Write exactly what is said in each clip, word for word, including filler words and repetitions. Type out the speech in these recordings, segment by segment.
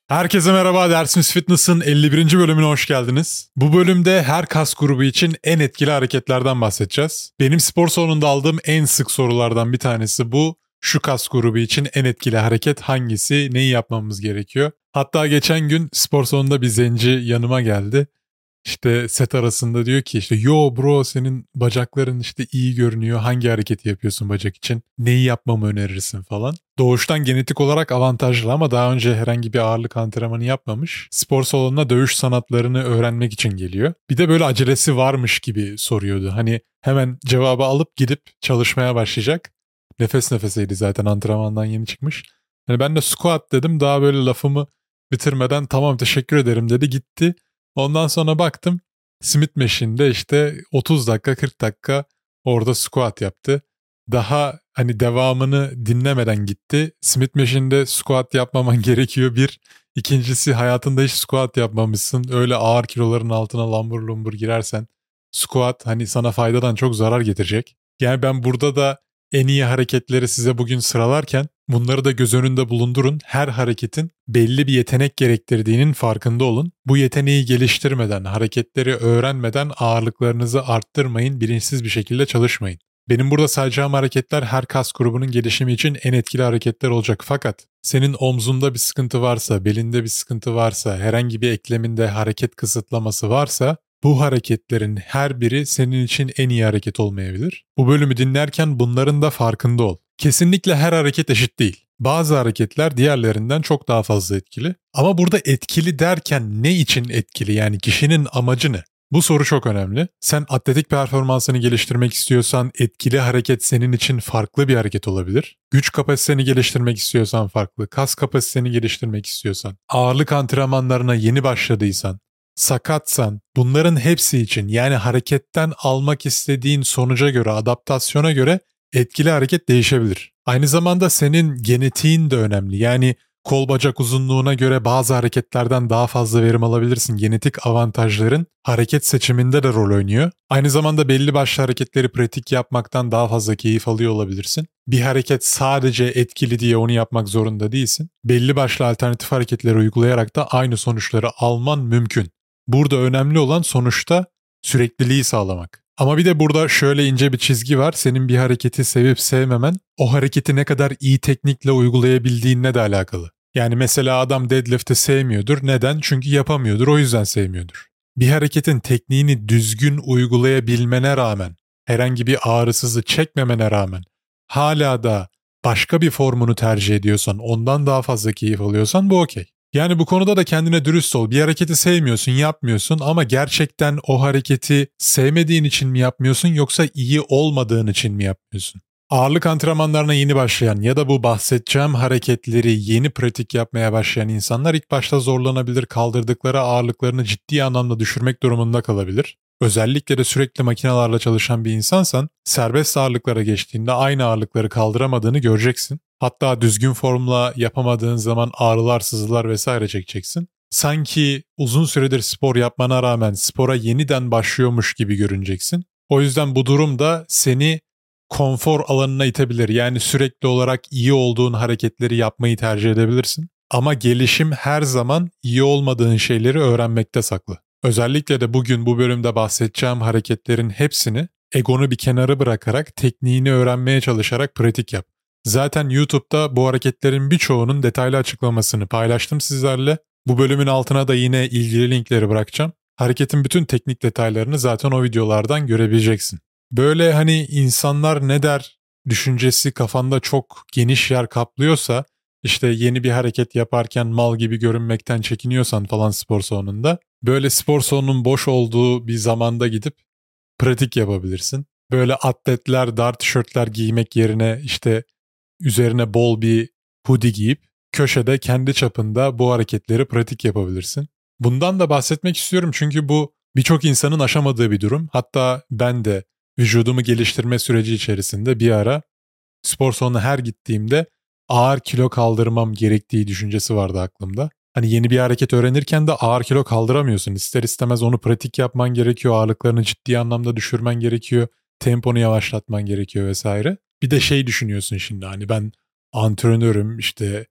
Herkese merhaba, Dersimiz Fitness'ın elli birinci bölümüne hoş geldiniz. Bu bölümde her kas grubu için en etkili hareketlerden bahsedeceğiz. Benim spor salonunda aldığım en sık sorulardan bir tanesi bu. Şu kas grubu için en etkili hareket hangisi, neyi yapmamız gerekiyor? Hatta geçen gün spor salonunda bir zenci yanıma geldi. İşte set arasında diyor ki işte yo bro senin bacakların işte iyi görünüyor. Hangi hareketi yapıyorsun bacak için? Neyi yapmamı önerirsin falan. Doğuştan genetik olarak avantajlı ama daha önce herhangi bir ağırlık antrenmanı yapmamış. Spor salonuna dövüş sanatlarını öğrenmek için geliyor. Bir de böyle acelesi varmış gibi soruyordu. Hani hemen cevabı alıp gidip çalışmaya başlayacak. Nefes nefeseydi zaten antrenmandan yeni çıkmış. Hani ben de squat dedim, daha böyle lafımı bitirmeden tamam teşekkür ederim dedi gitti. Ondan sonra baktım Smith Machine'de işte otuz dakika kırk dakika orada squat yaptı. Daha hani devamını dinlemeden gitti. Smith Machine'de squat yapmaman gerekiyor bir. İkincisi hayatında hiç squat yapmamışsın. Öyle ağır kiloların altına lambur lumbur girersen squat hani sana faydadan çok zarar getirecek. Yani ben burada da en iyi hareketleri size bugün sıralarken bunları da göz önünde bulundurun. Her hareketin belli bir yetenek gerektirdiğinin farkında olun. Bu yeteneği geliştirmeden, hareketleri öğrenmeden ağırlıklarınızı arttırmayın, bilinçsiz bir şekilde çalışmayın. Benim burada sayacağım hareketler her kas grubunun gelişimi için en etkili hareketler olacak. Fakat senin omzunda bir sıkıntı varsa, belinde bir sıkıntı varsa, herhangi bir ekleminde hareket kısıtlaması varsa bu hareketlerin her biri senin için en iyi hareket olmayabilir. Bu bölümü dinlerken bunların da farkında ol. Kesinlikle her hareket eşit değil. Bazı hareketler diğerlerinden çok daha fazla etkili. Ama burada etkili derken ne için etkili? Yani kişinin amacı ne? Bu soru çok önemli. Sen atletik performansını geliştirmek istiyorsan etkili hareket senin için farklı bir hareket olabilir. Güç kapasiteni geliştirmek istiyorsan farklı. Kas kapasiteni geliştirmek istiyorsan, ağırlık antrenmanlarına yeni başladıysan, sakatsan, bunların hepsi için yani hareketten almak istediğin sonuca göre, adaptasyona göre etkili hareket değişebilir. Aynı zamanda senin genetiğin de önemli. Yani kol bacak uzunluğuna göre bazı hareketlerden daha fazla verim alabilirsin. Genetik avantajların hareket seçiminde de rol oynuyor. Aynı zamanda belli başlı hareketleri pratik yapmaktan daha fazla keyif alıyor olabilirsin. Bir hareket sadece etkili diye onu yapmak zorunda değilsin. Belli başlı alternatif hareketleri uygulayarak da aynı sonuçları alman mümkün. Burada önemli olan sonuçta sürekliliği sağlamak. Ama bir de burada şöyle ince bir çizgi var. Senin bir hareketi sevip sevmemen o hareketi ne kadar iyi teknikle uygulayabildiğinle de alakalı. Yani mesela adam deadlift'i sevmiyordur. Neden? Çünkü yapamıyordur. O yüzden sevmiyordur. Bir hareketin tekniğini düzgün uygulayabilmene rağmen, herhangi bir ağrısızı çekmemene rağmen hala da başka bir formunu tercih ediyorsan, ondan daha fazla keyif alıyorsan bu okey. Yani bu konuda da kendine dürüst ol. Bir hareketi sevmiyorsun, yapmıyorsun ama gerçekten o hareketi sevmediğin için mi yapmıyorsun yoksa iyi olmadığın için mi yapmıyorsun? Ağırlık antrenmanlarına yeni başlayan ya da bu bahsedeceğim hareketleri yeni pratik yapmaya başlayan insanlar ilk başta zorlanabilir, kaldırdıkları ağırlıklarını ciddi anlamda düşürmek durumunda kalabilir. Özellikle de sürekli makinelerle çalışan bir insansan serbest ağırlıklara geçtiğinde aynı ağırlıkları kaldıramadığını göreceksin. Hatta düzgün formla yapamadığın zaman ağrılar, sızılar vesaire çekeceksin. Sanki uzun süredir spor yapmana rağmen spora yeniden başlıyormuş gibi görüneceksin. O yüzden bu durum da seni konfor alanına itebilir. Yani sürekli olarak iyi olduğun hareketleri yapmayı tercih edebilirsin. Ama gelişim her zaman iyi olmadığın şeyleri öğrenmekte saklı. Özellikle de bugün bu bölümde bahsedeceğim hareketlerin hepsini egonu bir kenara bırakarak tekniğini öğrenmeye çalışarak pratik yap. Zaten YouTube'da bu hareketlerin birçoğunun detaylı açıklamasını paylaştım sizlerle. Bu bölümün altına da yine ilgili linkleri bırakacağım. Hareketin bütün teknik detaylarını zaten o videolardan görebileceksin. Böyle hani insanlar ne der düşüncesi kafanda çok geniş yer kaplıyorsa, işte yeni bir hareket yaparken mal gibi görünmekten çekiniyorsan falan spor salonunda, böyle spor salonunun boş olduğu bir zamanda gidip pratik yapabilirsin. Böyle atletler dar tişörtler giymek yerine işte üzerine bol bir hoodie giyip köşede kendi çapında bu hareketleri pratik yapabilirsin. Bundan da bahsetmek istiyorum çünkü bu birçok insanın aşamadığı bir durum. Hatta ben de vücudumu geliştirme süreci içerisinde bir ara spor salonuna her gittiğimde ağır kilo kaldırmam gerektiği düşüncesi vardı aklımda. Hani yeni bir hareket öğrenirken de ağır kilo kaldıramıyorsun. İster istemez onu pratik yapman gerekiyor. Ağırlıklarını ciddi anlamda düşürmen gerekiyor. Temponu yavaşlatman gerekiyor vesaire. Bir de şey düşünüyorsun şimdi, hani ben antrenörüm, işte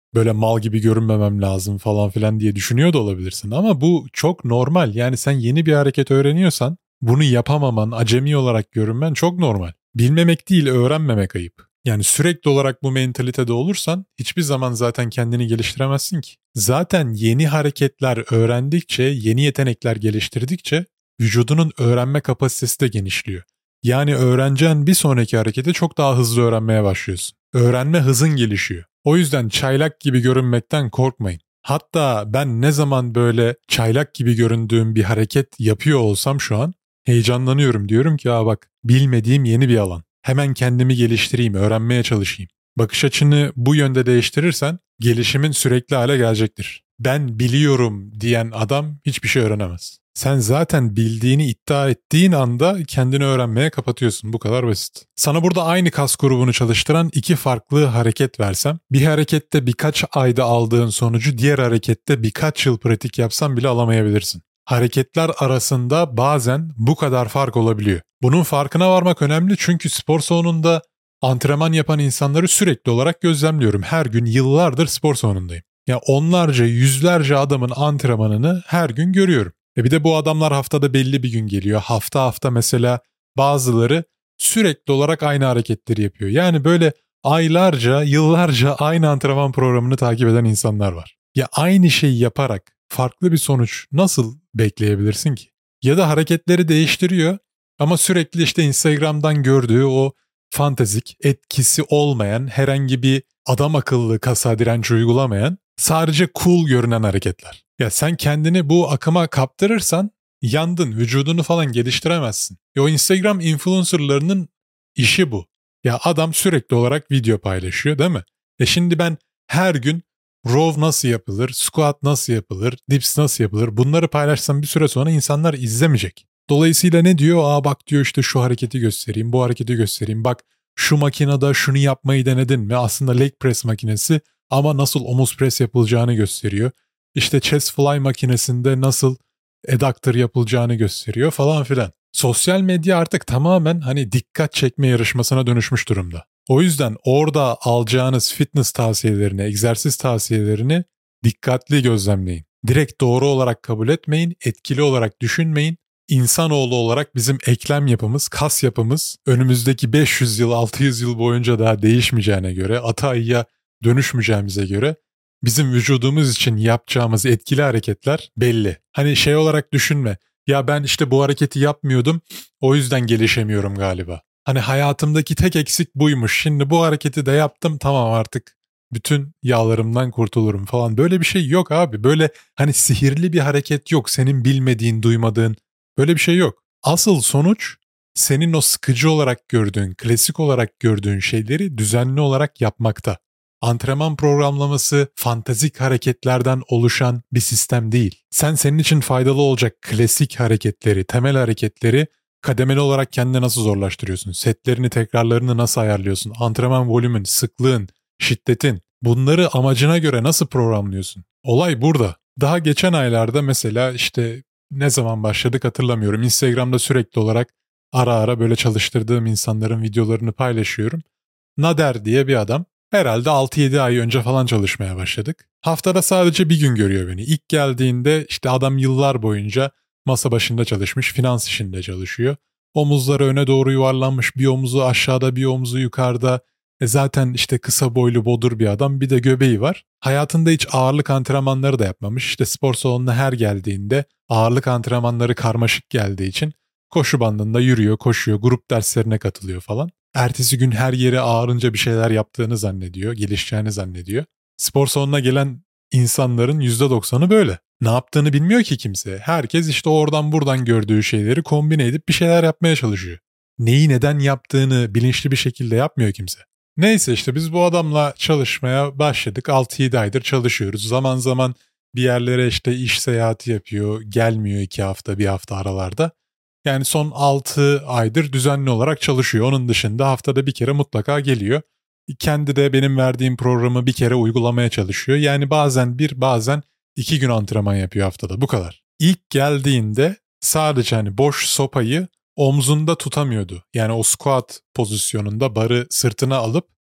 böyle mal gibi görünmemem lazım falan filan diye düşünüyor da olabilirsin. Ama bu çok normal. Yani sen yeni bir hareket öğreniyorsan bunu yapamaman, acemi olarak görünmen çok normal. Bilmemek değil, öğrenmemek ayıp. Yani sürekli olarak bu mentalitede olursan hiçbir zaman zaten kendini geliştiremezsin ki. Zaten yeni hareketler öğrendikçe, yeni yetenekler geliştirdikçe vücudunun öğrenme kapasitesi de genişliyor. Yani öğreneceğin bir sonraki hareketi çok daha hızlı öğrenmeye başlıyorsun. Öğrenme hızın gelişiyor. O yüzden çaylak gibi görünmekten korkmayın. Hatta ben ne zaman böyle çaylak gibi göründüğüm bir hareket yapıyor olsam şu an heyecanlanıyorum. Diyorum ki aa bak, bilmediğim yeni bir alan. Hemen kendimi geliştireyim, öğrenmeye çalışayım. Bakış açını bu yönde değiştirirsen gelişimin sürekli hale gelecektir. Ben biliyorum diyen adam hiçbir şey öğrenemez. Sen zaten bildiğini iddia ettiğin anda kendini öğrenmeye kapatıyorsun. Bu kadar basit. Sana burada aynı kas grubunu çalıştıran iki farklı hareket versem, bir harekette birkaç ayda aldığın sonucu diğer harekette birkaç yıl pratik yapsan bile alamayabilirsin. Hareketler arasında bazen bu kadar fark olabiliyor. Bunun farkına varmak önemli çünkü spor salonunda antrenman yapan insanları sürekli olarak gözlemliyorum. Her gün yıllardır spor salonundayım. Ya onlarca, yüzlerce adamın antrenmanını her gün görüyorum. E bir de bu adamlar haftada belli bir gün geliyor. Hafta hafta mesela bazıları sürekli olarak aynı hareketleri yapıyor. Yani böyle aylarca, yıllarca aynı antrenman programını takip eden insanlar var. Ya aynı şeyi yaparak farklı bir sonuç nasıl bekleyebilirsin ki? Ya da hareketleri değiştiriyor ama sürekli işte Instagram'dan gördüğü o fantezik, etkisi olmayan, herhangi bir adam akıllı kasa direnç uygulamayan, sadece cool görünen hareketler. Ya sen kendini bu akıma kaptırırsan yandın, vücudunu falan geliştiremezsin. Ya o Instagram influencerlarının işi bu. Ya adam sürekli olarak video paylaşıyor değil mi? E şimdi ben her gün row nasıl yapılır, squat nasıl yapılır, dips nasıl yapılır bunları paylaşsam bir süre sonra insanlar izlemeyecek. Dolayısıyla ne diyor? Aa bak diyor işte şu hareketi göstereyim, bu hareketi göstereyim. Bak şu makinede şunu yapmayı denedin mi? Aslında leg press makinesi ama nasıl omuz press yapılacağını gösteriyor. İşte chest fly makinesinde nasıl adductor yapılacağını gösteriyor falan filan. Sosyal medya artık tamamen hani dikkat çekme yarışmasına dönüşmüş durumda. O yüzden orada alacağınız fitness tavsiyelerini, egzersiz tavsiyelerini dikkatli gözlemleyin. Direkt doğru olarak kabul etmeyin, etkili olarak düşünmeyin. İnsanoğlu olarak bizim eklem yapımız, kas yapımız önümüzdeki beş yüz yıl, altı yüz yıl boyunca daha değişmeyeceğine göre, ata ayıya dönüşmeyeceğimize göre bizim vücudumuz için yapacağımız etkili hareketler belli. Hani şey olarak düşünme, ya ben işte bu hareketi yapmıyordum, o yüzden gelişemiyorum galiba. Hani hayatımdaki tek eksik buymuş, şimdi bu hareketi de yaptım, tamam artık bütün yağlarımdan kurtulurum falan. Böyle bir şey yok abi, böyle hani sihirli bir hareket yok, senin bilmediğin, duymadığın. Böyle bir şey yok. Asıl sonuç senin o sıkıcı olarak gördüğün, klasik olarak gördüğün şeyleri düzenli olarak yapmakta. Antrenman programlaması fantastik hareketlerden oluşan bir sistem değil. Sen senin için faydalı olacak klasik hareketleri, temel hareketleri kademeli olarak kendine nasıl zorlaştırıyorsun? Setlerini, tekrarlarını nasıl ayarlıyorsun? Antrenman volümün, sıklığın, şiddetin, bunları amacına göre nasıl programlıyorsun? Olay burada. Daha geçen aylarda mesela işte ne zaman başladık hatırlamıyorum. Instagram'da sürekli olarak ara ara böyle çalıştırdığım insanların videolarını paylaşıyorum. Nader diye bir adam. Herhalde altı yedi ay önce falan çalışmaya başladık. Haftada sadece bir gün görüyor beni. İlk geldiğinde işte adam yıllar boyunca masa başında çalışmış, finans işinde çalışıyor. Omuzları öne doğru yuvarlanmış, bir omuzu aşağıda, bir omuzu yukarıda. E zaten işte kısa boylu bodur bir adam, bir de göbeği var. Hayatında hiç ağırlık antrenmanları da yapmamış. İşte spor salonuna her geldiğinde ağırlık antrenmanları karmaşık geldiği için koşu bandında yürüyor, koşuyor, grup derslerine katılıyor falan. Ertesi gün her yere ağrınca bir şeyler yaptığını zannediyor, gelişeceğini zannediyor. Spor salonuna gelen insanların yüzde doksanı böyle. Ne yaptığını bilmiyor ki kimse. Herkes işte oradan buradan gördüğü şeyleri kombine edip bir şeyler yapmaya çalışıyor. Neyi neden yaptığını bilinçli bir şekilde yapmıyor kimse. Neyse işte biz bu adamla çalışmaya başladık. altı yedi aydır çalışıyoruz. Zaman zaman bir yerlere işte iş seyahati yapıyor. Gelmiyor iki hafta, bir hafta aralarda. Yani son altı aydır düzenli olarak çalışıyor. Onun dışında haftada bir kere mutlaka geliyor. Kendi de benim verdiğim programı bir kere uygulamaya çalışıyor. Yani bazen bir, bazen iki gün antrenman yapıyor haftada. Bu kadar. İlk geldiğinde sadece hani boş sopayı omzunda tutamıyordu. Yani o squat pozisyonunda barı sırtına alıp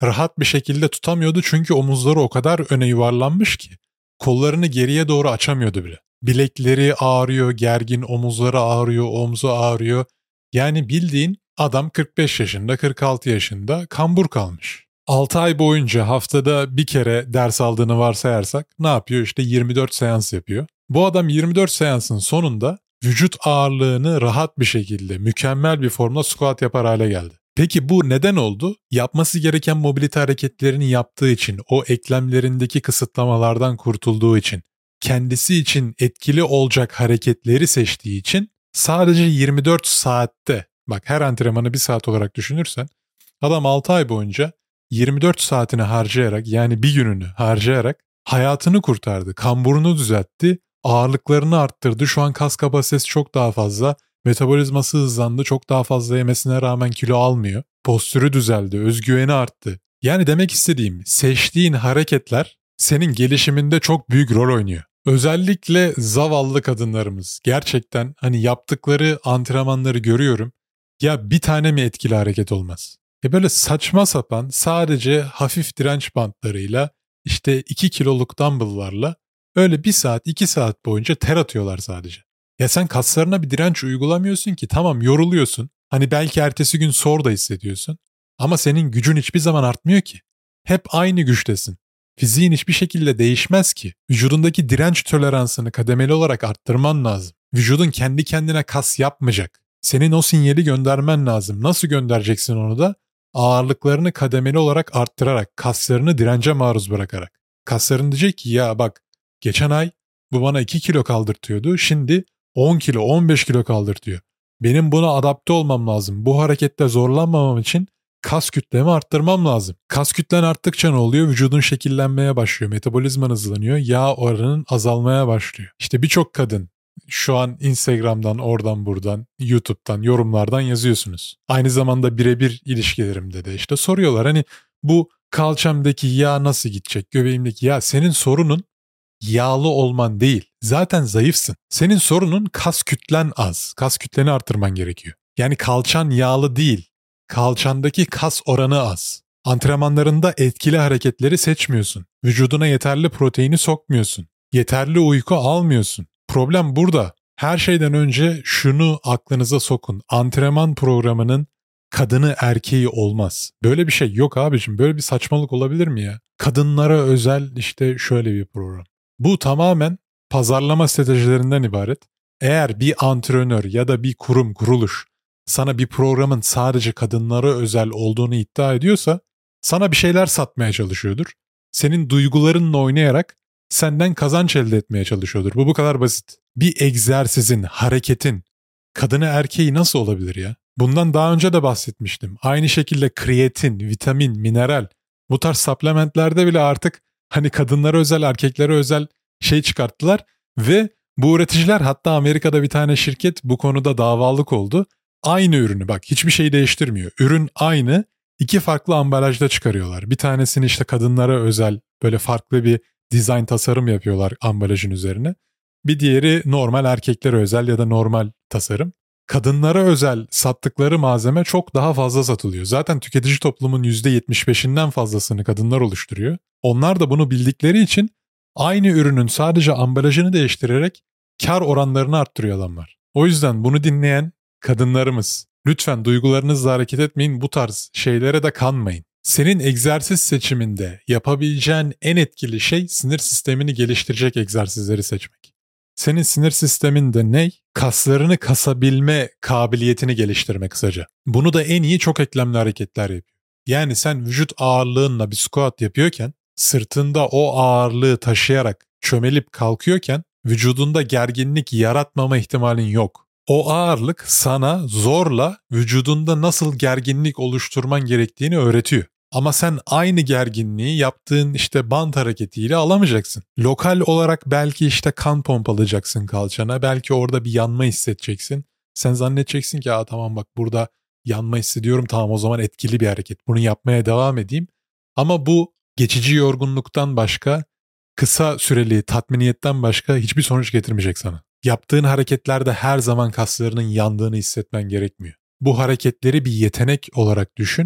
rahat bir şekilde tutamıyordu çünkü omuzları o kadar öne yuvarlanmış ki kollarını geriye doğru açamıyordu bile. Bilekleri ağrıyor, gergin, omuzları ağrıyor, omzu ağrıyor. Yani bildiğin adam kırk beş yaşında, kırk altı yaşında kambur kalmış. altı ay boyunca haftada bir kere ders aldığını varsayarsak ne yapıyor? İşte yirmi dört seans yapıyor. Bu adam yirmi dört seansın sonunda vücut ağırlığını rahat bir şekilde, mükemmel bir formda squat yapar hale geldi. Peki bu neden oldu? Yapması gereken mobilite hareketlerini yaptığı için, o eklemlerindeki kısıtlamalardan kurtulduğu için, kendisi için etkili olacak hareketleri seçtiği için sadece yirmi dört saatte, bak her antrenmanı bir saat olarak düşünürsen, adam altı ay boyunca yirmi dört saatini harcayarak, yani bir gününü harcayarak hayatını kurtardı, kamburunu düzeltti, ağırlıklarını arttırdı, şu an kas kapasitesi çok daha fazla, metabolizması hızlandı, çok daha fazla yemesine rağmen kilo almıyor, postürü düzeldi, özgüveni arttı. Yani demek istediğim, seçtiğin hareketler senin gelişiminde çok büyük rol oynuyor. Özellikle zavallı kadınlarımız gerçekten hani yaptıkları antrenmanları görüyorum. Ya bir tane mi etkili hareket olmaz? Ya böyle saçma sapan sadece hafif direnç bantlarıyla işte iki kiloluk dumbbell'larla öyle bir saat iki saat boyunca ter atıyorlar sadece. Ya sen kaslarına bir direnç uygulamıyorsun ki, tamam yoruluyorsun. Hani belki ertesi gün sor da hissediyorsun. Ama senin gücün hiçbir zaman artmıyor ki. Hep aynı güçtesin. Fiziğin hiçbir şekilde değişmez ki. Vücudundaki direnç toleransını kademeli olarak arttırman lazım. Vücudun kendi kendine kas yapmayacak. Senin o sinyali göndermen lazım. Nasıl göndereceksin onu da? Ağırlıklarını kademeli olarak arttırarak, kaslarını dirence maruz bırakarak. Kasların diyecek ki ya bak geçen ay bu bana iki kilo kaldırtıyordu. Şimdi on kilo, on beş kilo kaldırtıyor. Benim buna adapte olmam lazım. Bu harekette zorlanmamam için kas kütlemi arttırmam lazım. Kas kütlen arttıkça ne oluyor? Vücudun şekillenmeye başlıyor. Metabolizman hızlanıyor. Yağ oranının azalmaya başlıyor. İşte birçok kadın şu an Instagram'dan, oradan buradan, YouTube'dan, yorumlardan yazıyorsunuz. Aynı zamanda birebir ilişkilerimde de işte soruyorlar. Hani bu kalçamdaki yağ nasıl gidecek? Göbeğimdeki yağ. Senin sorunun yağlı olman değil. Zaten zayıfsın. Senin sorunun kas kütlen az. Kas kütleni artırman gerekiyor. Yani kalçan yağlı değil. Kalçandaki kas oranı az. Antrenmanlarında etkili hareketleri seçmiyorsun. Vücuduna yeterli proteini sokmuyorsun. Yeterli uyku almıyorsun. Problem burada. Her şeyden önce şunu aklınıza sokun. Antrenman programının kadını erkeği olmaz. Böyle bir şey yok abicim. Böyle bir saçmalık olabilir mi ya? Kadınlara özel işte şöyle bir program. Bu tamamen pazarlama stratejilerinden ibaret. Eğer bir antrenör ya da bir kurum, kuruluş sana bir programın sadece kadınlara özel olduğunu iddia ediyorsa sana bir şeyler satmaya çalışıyordur. Senin duygularınla oynayarak senden kazanç elde etmeye çalışıyordur. Bu bu kadar basit. Bir egzersizin, hareketin kadını erkeği nasıl olabilir ya? Bundan daha önce de bahsetmiştim. Aynı şekilde kreatin, vitamin, mineral, bu tarz supplementlerde bile artık hani kadınlara özel, erkeklere özel şey çıkarttılar ve bu üreticiler, hatta Amerika'da bir tane şirket bu konuda davalık oldu. Aynı ürünü, bak hiçbir şey değiştirmiyor. Ürün aynı, iki farklı ambalajda çıkarıyorlar. Bir tanesini işte kadınlara özel böyle farklı bir dizayn tasarım yapıyorlar ambalajın üzerine. Bir diğeri normal erkeklere özel ya da normal tasarım. Kadınlara özel sattıkları malzeme çok daha fazla satılıyor. Zaten tüketici toplumun yüzde yetmiş beşinden fazlasını kadınlar oluşturuyor. Onlar da bunu bildikleri için aynı ürünün sadece ambalajını değiştirerek kar oranlarını arttırıyor adamlar. O yüzden bunu dinleyen kadınlarımız, lütfen duygularınızla hareket etmeyin, bu tarz şeylere de kanmayın. Senin egzersiz seçiminde yapabileceğin en etkili şey sinir sistemini geliştirecek egzersizleri seçmek. Senin sinir sisteminde ne? Kaslarını kasabilme kabiliyetini geliştirmek kısaca. Bunu da en iyi çok eklemli hareketler yapıyor. Yani sen vücut ağırlığınla bir squat yapıyorken, sırtında o ağırlığı taşıyarak çömelip kalkıyorken vücudunda gerginlik yaratmama ihtimalin yok. O ağırlık sana zorla vücudunda nasıl gerginlik oluşturman gerektiğini öğretiyor. Ama sen aynı gerginliği yaptığın işte band hareketiyle alamayacaksın. Lokal olarak belki işte kan pompalayacaksın kalçana, belki orada bir yanma hissedeceksin. Sen zannedeceksin ki aa tamam bak burada yanma hissediyorum, tamam o zaman etkili bir hareket, bunu yapmaya devam edeyim. Ama bu geçici yorgunluktan başka, kısa süreli tatminiyetten başka hiçbir sonuç getirmeyecek sana. Yaptığın hareketlerde her zaman kaslarının yandığını hissetmen gerekmiyor. Bu hareketleri bir yetenek olarak düşün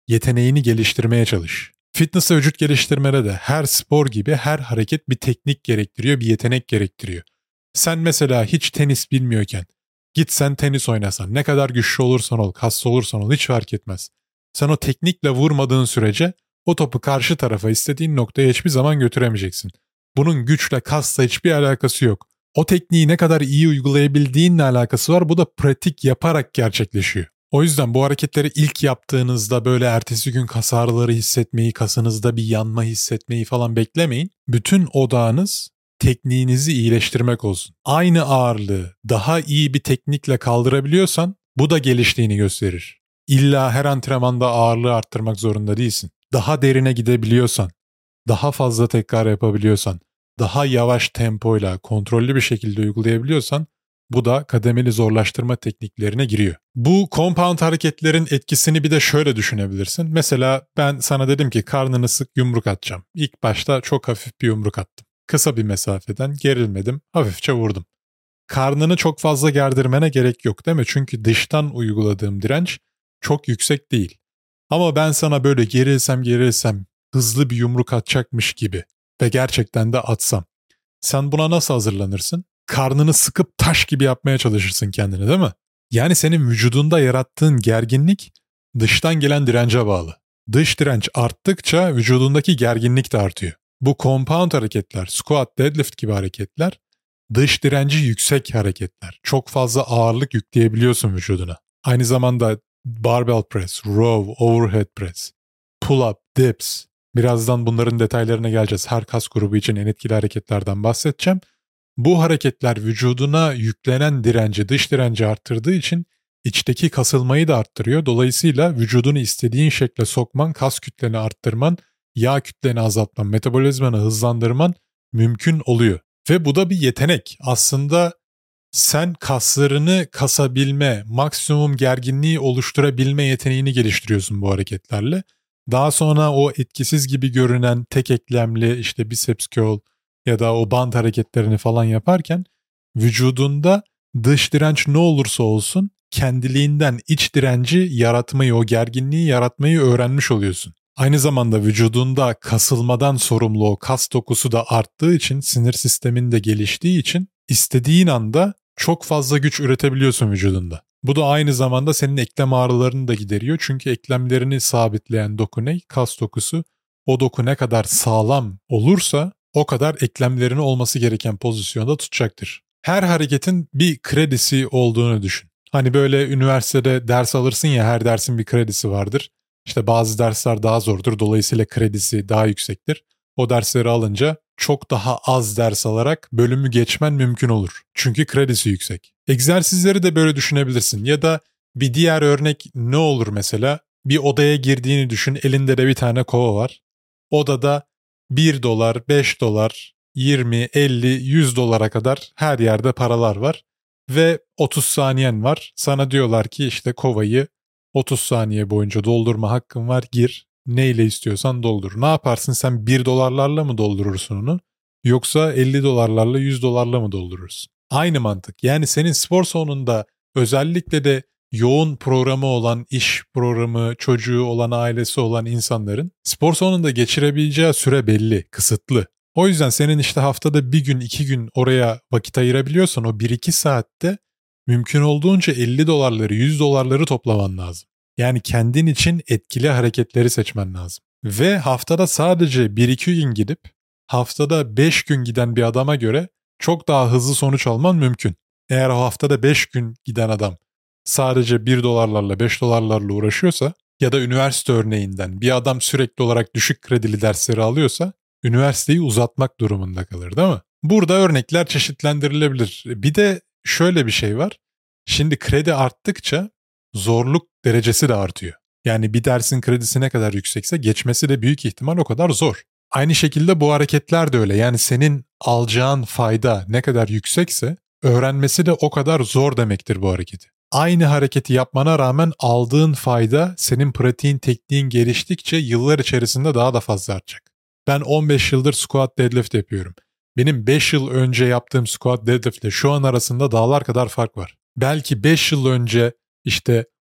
yeteneğini geliştirmeye çalış. Fitness ve vücut geliştirmede de her spor gibi her hareket bir teknik gerektiriyor, bir yetenek gerektiriyor. Sen mesela hiç tenis bilmiyorken git sen tenis oynasan, ne kadar güçlü olursan ol, kaslı olursan ol hiç fark etmez. Sen o teknikle vurmadığın sürece o topu karşı tarafa istediğin noktaya hiçbir zaman götüremeyeceksin. Bunun güçle, kasla hiçbir alakası yok. O tekniği ne kadar iyi uygulayabildiğinle alakası var. Bu da pratik yaparak gerçekleşiyor. O yüzden bu hareketleri ilk yaptığınızda böyle ertesi gün kas ağrıları hissetmeyi, kasınızda bir yanma hissetmeyi falan beklemeyin. Bütün odağınız tekniğinizi iyileştirmek olsun. Aynı ağırlığı daha iyi bir teknikle kaldırabiliyorsan bu da geliştiğini gösterir. İlla her antrenmanda ağırlığı arttırmak zorunda değilsin. Daha derine gidebiliyorsan, daha fazla tekrar yapabiliyorsan, daha yavaş tempoyla kontrollü bir şekilde uygulayabiliyorsan bu da kademeli zorlaştırma tekniklerine giriyor. Bu compound hareketlerin etkisini bir de şöyle düşünebilirsin. Mesela ben sana dedim ki karnını sık yumruk atacağım. İlk başta çok hafif bir yumruk attım. Kısa bir mesafeden gerilmedim, hafifçe vurdum. Karnını çok fazla gerdirmene gerek yok değil mi? Çünkü dıştan uyguladığım direnç çok yüksek değil. Ama ben sana böyle gerilsem gerilsem hızlı bir yumruk atacakmış gibi ve gerçekten de atsam. Sen buna nasıl hazırlanırsın? Karnını sıkıp taş gibi yapmaya çalışırsın kendini değil mi? Yani senin vücudunda yarattığın gerginlik dıştan gelen dirence bağlı. Dış direnç arttıkça vücudundaki gerginlik de artıyor. Bu compound hareketler, squat, deadlift gibi hareketler dış direnci yüksek hareketler. Çok fazla ağırlık yükleyebiliyorsun vücuduna. Aynı zamanda barbell press, row, overhead press, pull-up, dips. Birazdan bunların detaylarına geleceğiz. Her kas grubu için en etkili hareketlerden bahsedeceğim. Bu hareketler vücuduna yüklenen direnci, dış direnci arttırdığı için içteki kasılmayı da arttırıyor. Dolayısıyla vücudunu istediğin şekle sokman, kas kütleni arttırman, yağ kütleni azaltman, metabolizmanı hızlandırman mümkün oluyor. Ve bu da bir yetenek. Aslında sen kaslarını kasabilme, maksimum gerginliği oluşturabilme yeteneğini geliştiriyorsun bu hareketlerle. Daha sonra o etkisiz gibi görünen tek eklemli işte biceps curl ya da o band hareketlerini falan yaparken vücudunda dış direnç ne olursa olsun kendiliğinden iç direnci yaratmayı, o gerginliği yaratmayı öğrenmiş oluyorsun. Aynı zamanda vücudunda kasılmadan sorumlu o kas dokusu da arttığı için, sinir sistemin de geliştiği için istediğin anda çok fazla güç üretebiliyorsun vücudunda. Bu da aynı zamanda senin eklem ağrılarını da gideriyor. Çünkü eklemlerini sabitleyen doku ne? Kas dokusu. O doku ne kadar sağlam olursa o kadar eklemlerini olması gereken pozisyonda tutacaktır. Her hareketin bir kredisi olduğunu düşün. Hani böyle üniversitede ders alırsın ya, her dersin bir kredisi vardır. İşte bazı dersler daha zordur, dolayısıyla kredisi daha yüksektir. O dersleri alınca çok daha az ders alarak bölümü geçmen mümkün olur. Çünkü kredisi yüksek. Egzersizleri de böyle düşünebilirsin. Ya da bir diğer örnek ne olur mesela? Bir odaya girdiğini düşün, elinde de bir tane kova var. Odada bir dolar, beş dolar, yirmi, elli, yüz dolara kadar her yerde paralar var. Ve otuz saniyen var. Sana diyorlar ki işte kovayı otuz saniye boyunca doldurma hakkın var, gir. Neyle istiyorsan doldur. Ne yaparsın, sen bir dolarlarla mı doldurursun onu? Yoksa elli dolarlarla, yüz dolarla mı doldurursun? Aynı mantık. Yani senin spor salonunda özellikle de yoğun programı olan, iş programı, çocuğu olan, ailesi olan insanların spor salonunda geçirebileceği süre belli, kısıtlı. O yüzden senin işte haftada bir gün, iki gün oraya vakit ayırabiliyorsan o bir iki saatte mümkün olduğunca elli dolarları, yüz dolarları toplaman lazım. Yani kendin için etkili hareketleri seçmen lazım. Ve haftada sadece bir iki gün gidip haftada beş gün giden bir adama göre çok daha hızlı sonuç alman mümkün. Eğer o haftada beş gün giden adam sadece bir dolarlarla, beş dolarlarla uğraşıyorsa ya da üniversite örneğinden bir adam sürekli olarak düşük kredili dersleri alıyorsa üniversiteyi uzatmak durumunda kalır, değil mi? Burada örnekler çeşitlendirilebilir. Bir de şöyle bir şey var. Şimdi kredi arttıkça zorluk derecesi de artıyor. Yani bir dersin kredisi ne kadar yüksekse geçmesi de büyük ihtimal o kadar zor. Aynı şekilde bu hareketler de öyle. Yani senin alacağın fayda ne kadar yüksekse öğrenmesi de o kadar zor demektir bu hareketi. Aynı hareketi yapmana rağmen aldığın fayda senin pratiğin, tekniğin geliştikçe yıllar içerisinde daha da fazla artacak. Ben on beş yıldır squat deadlift yapıyorum. Benim beş yıl önce yaptığım squat deadlift ile şu an arasında dağlar kadar fark var. Belki beş yıl önce işte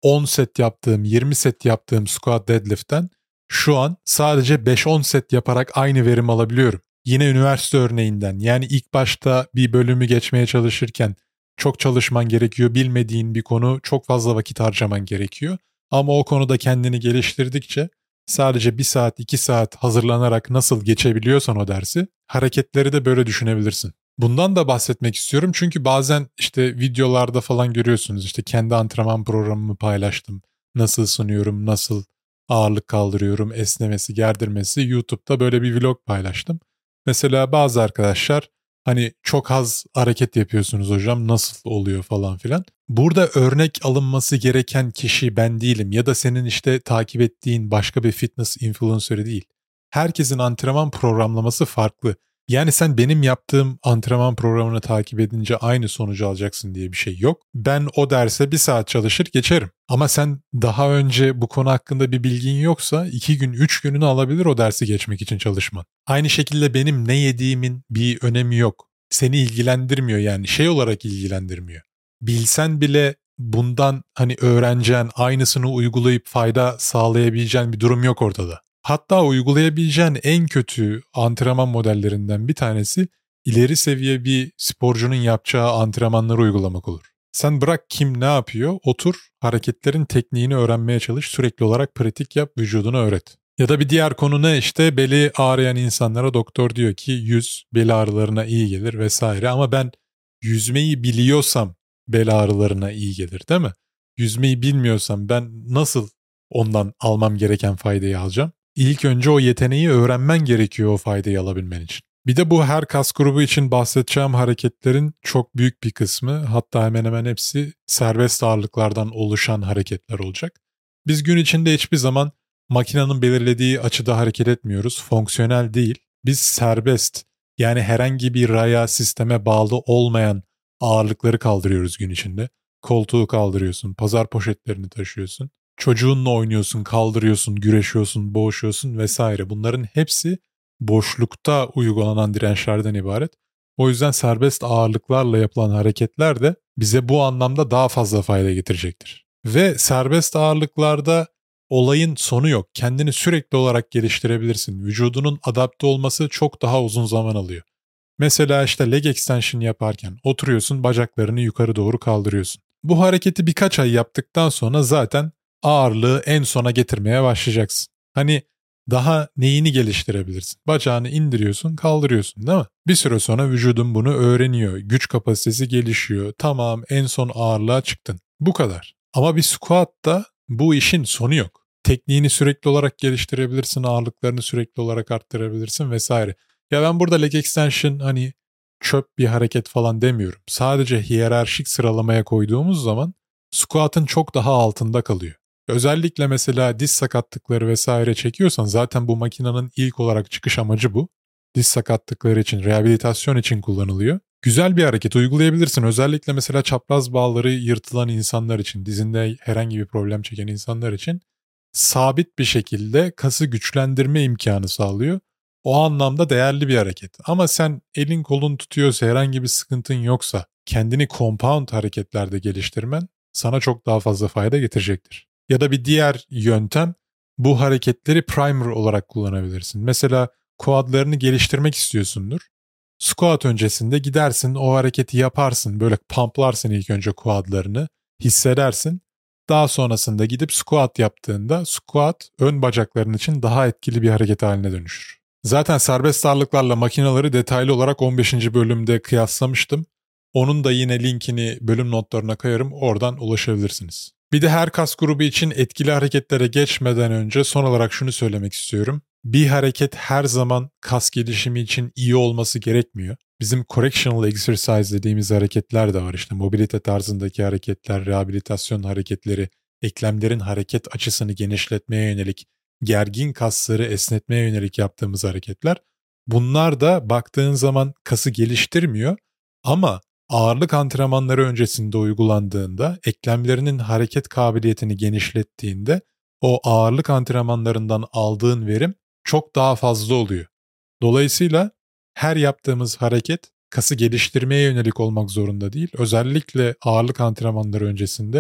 on set yaptığım, yirmi set yaptığım squat deadlift'ten şu an sadece beş on set yaparak aynı verim alabiliyorum. Yine üniversite örneğinden, yani ilk başta bir bölümü geçmeye çalışırken çok çalışman gerekiyor, bilmediğin bir konu, çok fazla vakit harcaman gerekiyor. Ama o konuda kendini geliştirdikçe sadece bir saat iki saat hazırlanarak nasıl geçebiliyorsan o dersi, hareketleri de böyle düşünebilirsin. Bundan da bahsetmek istiyorum çünkü bazen işte videolarda falan görüyorsunuz, işte kendi antrenman programımı paylaştım. Nasıl sunuyorum, nasıl ağırlık kaldırıyorum, esnemesi, gerdirmesi, YouTube'da böyle bir vlog paylaştım. Mesela bazı arkadaşlar hani çok az hareket yapıyorsunuz hocam, nasıl oluyor falan filan. Burada örnek alınması gereken kişi ben değilim ya da senin işte takip ettiğin başka bir fitness influencer'ı değil. Herkesin antrenman programlaması farklı. Yani sen benim yaptığım antrenman programını takip edince aynı sonucu alacaksın diye bir şey yok. Ben o derse bir saat çalışır geçerim. Ama sen daha önce bu konu hakkında bir bilgin yoksa iki gün, üç gününü alabilir o dersi geçmek için çalışman. Aynı şekilde benim ne yediğimin bir önemi yok. Seni ilgilendirmiyor, yani şey olarak ilgilendirmiyor. Bilsen bile bundan hani öğreneceğin, aynısını uygulayıp fayda sağlayabileceğin bir durum yok ortada. Hatta uygulayabileceğin en kötü antrenman modellerinden bir tanesi ileri seviye bir sporcunun yapacağı antrenmanları uygulamak olur. Sen bırak kim ne yapıyor, otur, hareketlerin tekniğini öğrenmeye çalış, sürekli olarak pratik yap, vücuduna öğret. Ya da bir diğer konu ne, işte beli ağrıyan insanlara doktor diyor ki yüz, bel ağrılarına iyi gelir vesaire, ama ben yüzmeyi biliyorsam bel ağrılarına iyi gelir değil mi? Yüzmeyi bilmiyorsam ben nasıl ondan almam gereken faydayı alacağım? İlk önce o yeteneği öğrenmen gerekiyor o faydayı alabilmen için. Bir de bu her kas grubu için bahsedeceğim hareketlerin çok büyük bir kısmı, hatta hemen hemen hepsi serbest ağırlıklardan oluşan hareketler olacak. Biz gün içinde hiçbir zaman makinenin belirlediği açıda hareket etmiyoruz. Fonksiyonel değil. Biz serbest, yani herhangi bir raya, sisteme bağlı olmayan ağırlıkları kaldırıyoruz gün içinde. Koltuğu kaldırıyorsun, pazar poşetlerini taşıyorsun. Çocuğunla oynuyorsun, kaldırıyorsun, güreşiyorsun, boğuşuyorsun vesaire. Bunların hepsi boşlukta uygulanan dirençlerden ibaret. O yüzden serbest ağırlıklarla yapılan hareketler de bize bu anlamda daha fazla fayda getirecektir. Ve serbest ağırlıklarda olayın sonu yok. Kendini sürekli olarak geliştirebilirsin. Vücudunun adapte olması çok daha uzun zaman alıyor. Mesela işte leg extension yaparken oturuyorsun, bacaklarını yukarı doğru kaldırıyorsun. Bu hareketi birkaç ay yaptıktan sonra zaten ağırlığı en sona getirmeye başlayacaksın. Hani daha neyini geliştirebilirsin? Bacağını indiriyorsun, kaldırıyorsun değil mi? Bir süre sonra vücudun bunu öğreniyor. Güç kapasitesi gelişiyor. Tamam, en son ağırlığa çıktın. Bu kadar. Ama bir squat'ta bu işin sonu yok. Tekniğini sürekli olarak geliştirebilirsin, ağırlıklarını sürekli olarak arttırabilirsin vesaire. Ya ben burada leg extension hani çöp bir hareket falan demiyorum. Sadece hiyerarşik sıralamaya koyduğumuz zaman squat'ın çok daha altında kalıyor. Özellikle mesela diz sakatlıkları vesaire çekiyorsan zaten bu makinenin ilk olarak çıkış amacı bu. Diz sakatlıkları için, rehabilitasyon için kullanılıyor. Güzel bir hareket uygulayabilirsin. Özellikle mesela çapraz bağları yırtılan insanlar için, dizinde herhangi bir problem çeken insanlar için sabit bir şekilde kası güçlendirme imkanı sağlıyor. O anlamda değerli bir hareket. Ama sen elin kolun tutuyorsa, herhangi bir sıkıntın yoksa kendini compound hareketlerde geliştirmen sana çok daha fazla fayda getirecektir. Ya da bir diğer yöntem, bu hareketleri primer olarak kullanabilirsin. Mesela quadlarını geliştirmek istiyorsundur. Squat öncesinde gidersin, o hareketi yaparsın, böyle pumplarsın ilk önce quadlarını, hissedersin. Daha sonrasında gidip squat yaptığında squat ön bacakların için daha etkili bir hareket haline dönüşür. Zaten serbest ağırlıklarla makineleri detaylı olarak on beşinci bölümde kıyaslamıştım. Onun da yine linkini bölüm notlarına koyarım, oradan ulaşabilirsiniz. Bir de her kas grubu için etkili hareketlere geçmeden önce son olarak şunu söylemek istiyorum. Bir hareket her zaman kas gelişimi için iyi olması gerekmiyor. Bizim correctional exercise dediğimiz hareketler de var. İşte mobilite tarzındaki hareketler, rehabilitasyon hareketleri, eklemlerin hareket açısını genişletmeye yönelik, gergin kasları esnetmeye yönelik yaptığımız hareketler. Bunlar da baktığın zaman kası geliştirmiyor ama ağırlık antrenmanları öncesinde uygulandığında, eklemlerinin hareket kabiliyetini genişlettiğinde o ağırlık antrenmanlarından aldığın verim çok daha fazla oluyor. Dolayısıyla her yaptığımız hareket kası geliştirmeye yönelik olmak zorunda değil. Özellikle ağırlık antrenmanları öncesinde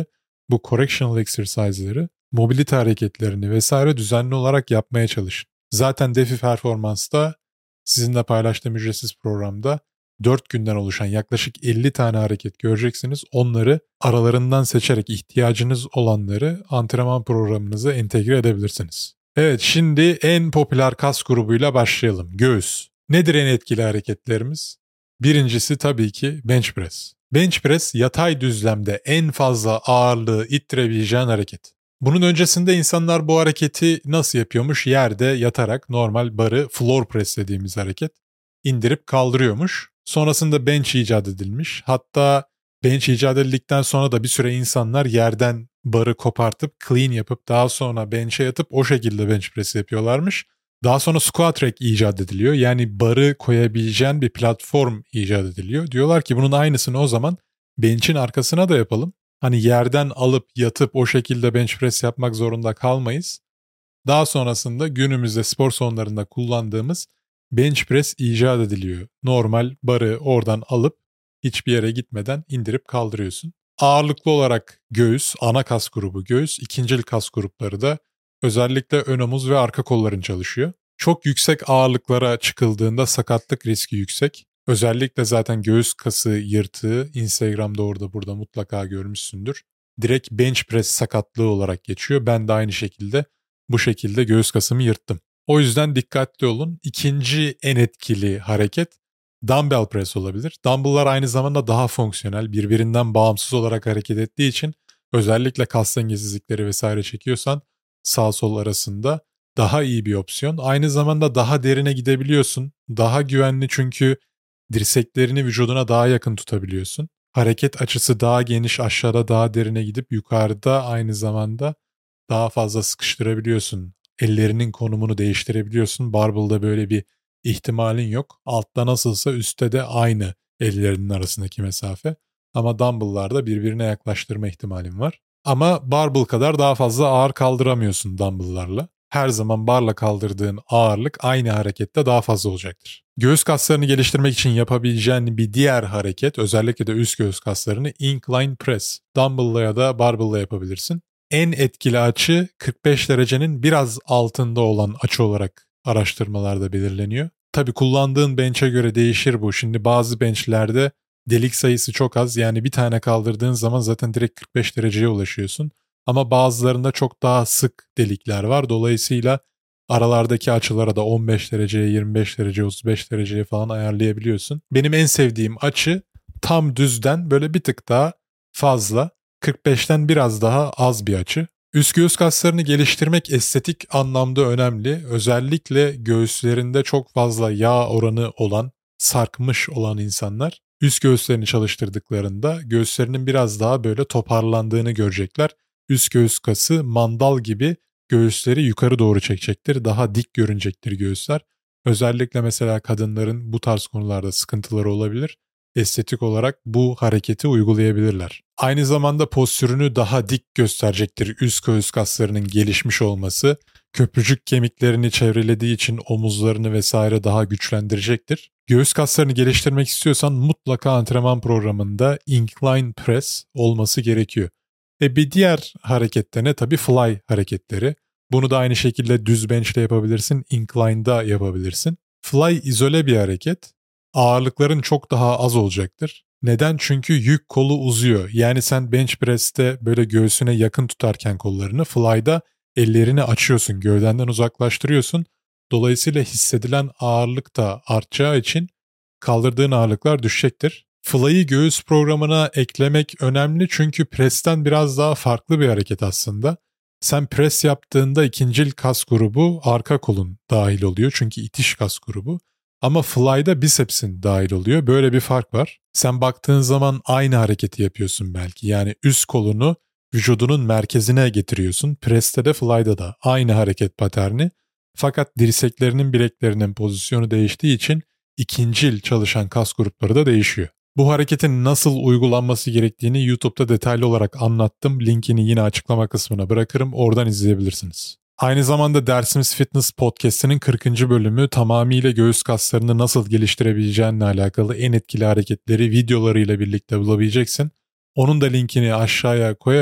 bu correctional exercise'ları, mobilite hareketlerini vesaire düzenli olarak yapmaya çalışın. Zaten Defi Performans'ta sizinle paylaştığım ücretsiz programda dört günden oluşan yaklaşık elli tane hareket göreceksiniz. Onları aralarından seçerek ihtiyacınız olanları antrenman programınıza entegre edebilirsiniz. Evet, şimdi en popüler kas grubuyla başlayalım. Göğüs. Nedir en etkili hareketlerimiz? Birincisi tabii ki bench press. Bench press yatay düzlemde en fazla ağırlığı ittirebileceğin hareket. Bunun öncesinde insanlar bu hareketi nasıl yapıyormuş? Yerde yatarak normal barı floor press dediğimiz hareket indirip kaldırıyormuş. Sonrasında bench icat edilmiş. Hatta bench icat edildikten sonra da bir süre insanlar yerden barı kopartıp clean yapıp daha sonra bench'e yatıp o şekilde bench press yapıyorlarmış. Daha sonra squat rack icat ediliyor. Yani barı koyabileceğin bir platform icat ediliyor. Diyorlar ki bunun aynısını o zaman bench'in arkasına da yapalım. Hani yerden alıp yatıp o şekilde bench press yapmak zorunda kalmayız. Daha sonrasında günümüzde spor salonlarında kullandığımız bench press icat ediliyor. Normal barı oradan alıp hiçbir yere gitmeden indirip kaldırıyorsun. Ağırlıklı olarak göğüs, ana kas grubu göğüs, ikincil kas grupları da özellikle ön omuz ve arka kolların çalışıyor. Çok yüksek ağırlıklara çıkıldığında sakatlık riski yüksek. Özellikle zaten göğüs kası yırtığı Instagram'da orada burada mutlaka görmüşsündür. Direkt bench press sakatlığı olarak geçiyor. Ben de aynı şekilde bu şekilde göğüs kasımı yırttım. O yüzden dikkatli olun. İkinci en etkili hareket dumbbell press olabilir. Dumbbell'lar aynı zamanda daha fonksiyonel, birbirinden bağımsız olarak hareket ettiği için özellikle kas dengesizlikleri vesaire çekiyorsan sağ sol arasında daha iyi bir opsiyon. Aynı zamanda daha derine gidebiliyorsun. Daha güvenli çünkü dirseklerini vücuduna daha yakın tutabiliyorsun. Hareket açısı daha geniş, aşağıda daha derine gidip yukarıda aynı zamanda daha fazla sıkıştırabiliyorsun. Ellerinin konumunu değiştirebiliyorsun. Barbell'da böyle bir ihtimalin yok. Altta nasılsa üstte de aynı ellerinin arasındaki mesafe. Ama dumbbell'larda birbirine yaklaştırma ihtimalin var. Ama barbell kadar daha fazla ağır kaldıramıyorsun dumbbell'larla. Her zaman barla kaldırdığın ağırlık aynı harekette daha fazla olacaktır. Göğüs kaslarını geliştirmek için yapabileceğin bir diğer hareket, özellikle de üst göğüs kaslarını incline press. Dumbbell'la ya da barbell'la yapabilirsin. En etkili açı kırk beş derecenin biraz altında olan açı olarak araştırmalarda belirleniyor. Tabii kullandığın bench'e göre değişir bu. Şimdi bazı bench'lerde delik sayısı çok az. Yani bir tane kaldırdığın zaman zaten direkt kırk beş dereceye ulaşıyorsun. Ama bazılarında çok daha sık delikler var. Dolayısıyla aralardaki açılara da on beş dereceye, yirmi beş dereceye, otuz beş dereceye falan ayarlayabiliyorsun. Benim en sevdiğim açı tam düzden böyle bir tık daha fazla. kırk beşten biraz daha az bir açı. Üst göğüs kaslarını geliştirmek estetik anlamda önemli. Özellikle göğüslerinde çok fazla yağ oranı olan, sarkmış olan insanlar üst göğüslerini çalıştırdıklarında göğüslerinin biraz daha böyle toparlandığını görecekler. Üst göğüs kası mandal gibi göğüsleri yukarı doğru çekecektir. Daha dik görünecektir göğüsler. Özellikle mesela kadınların bu tarz konularda sıkıntıları olabilir. Estetik olarak bu hareketi uygulayabilirler. Aynı zamanda postürünü daha dik gösterecektir üst göğüs kaslarının gelişmiş olması. Köprücük kemiklerini çevrelediği için omuzlarını vesaire daha güçlendirecektir. Göğüs kaslarını geliştirmek istiyorsan mutlaka antrenman programında incline press olması gerekiyor. E bir diğer harekette ne? Tabii fly hareketleri. Bunu da aynı şekilde düz bench ile yapabilirsin, incline'da yapabilirsin. Fly izole bir hareket. Ağırlıkların çok daha az olacaktır. Neden? Çünkü yük kolu uzuyor. Yani sen bench press'te böyle göğsüne yakın tutarken kollarını, fly'da ellerini açıyorsun, gövdenden uzaklaştırıyorsun. Dolayısıyla hissedilen ağırlık da artacağı için kaldırdığın ağırlıklar düşecektir. Fly'ı göğüs programına eklemek önemli çünkü press'ten biraz daha farklı bir hareket aslında. Sen press yaptığında ikincil kas grubu arka kolun dahil oluyor çünkü itiş kas grubu. Ama fly'da bicepsin dahil oluyor. Böyle bir fark var. Sen baktığın zaman aynı hareketi yapıyorsun belki. Yani üst kolunu vücudunun merkezine getiriyorsun. Press'te de fly'da da aynı hareket paterni. Fakat dirseklerinin bileklerinin pozisyonu değiştiği için ikincil çalışan kas grupları da değişiyor. Bu hareketin nasıl uygulanması gerektiğini YouTube'da detaylı olarak anlattım. Linkini yine açıklama kısmına bırakırım. Oradan izleyebilirsiniz. Aynı zamanda Dersimiz Fitness Podcast'inin kırkıncı bölümü tamamıyla göğüs kaslarını nasıl geliştirebileceğinle alakalı en etkili hareketleri videolarıyla birlikte bulabileceksin. Onun da linkini aşağıya koyarım.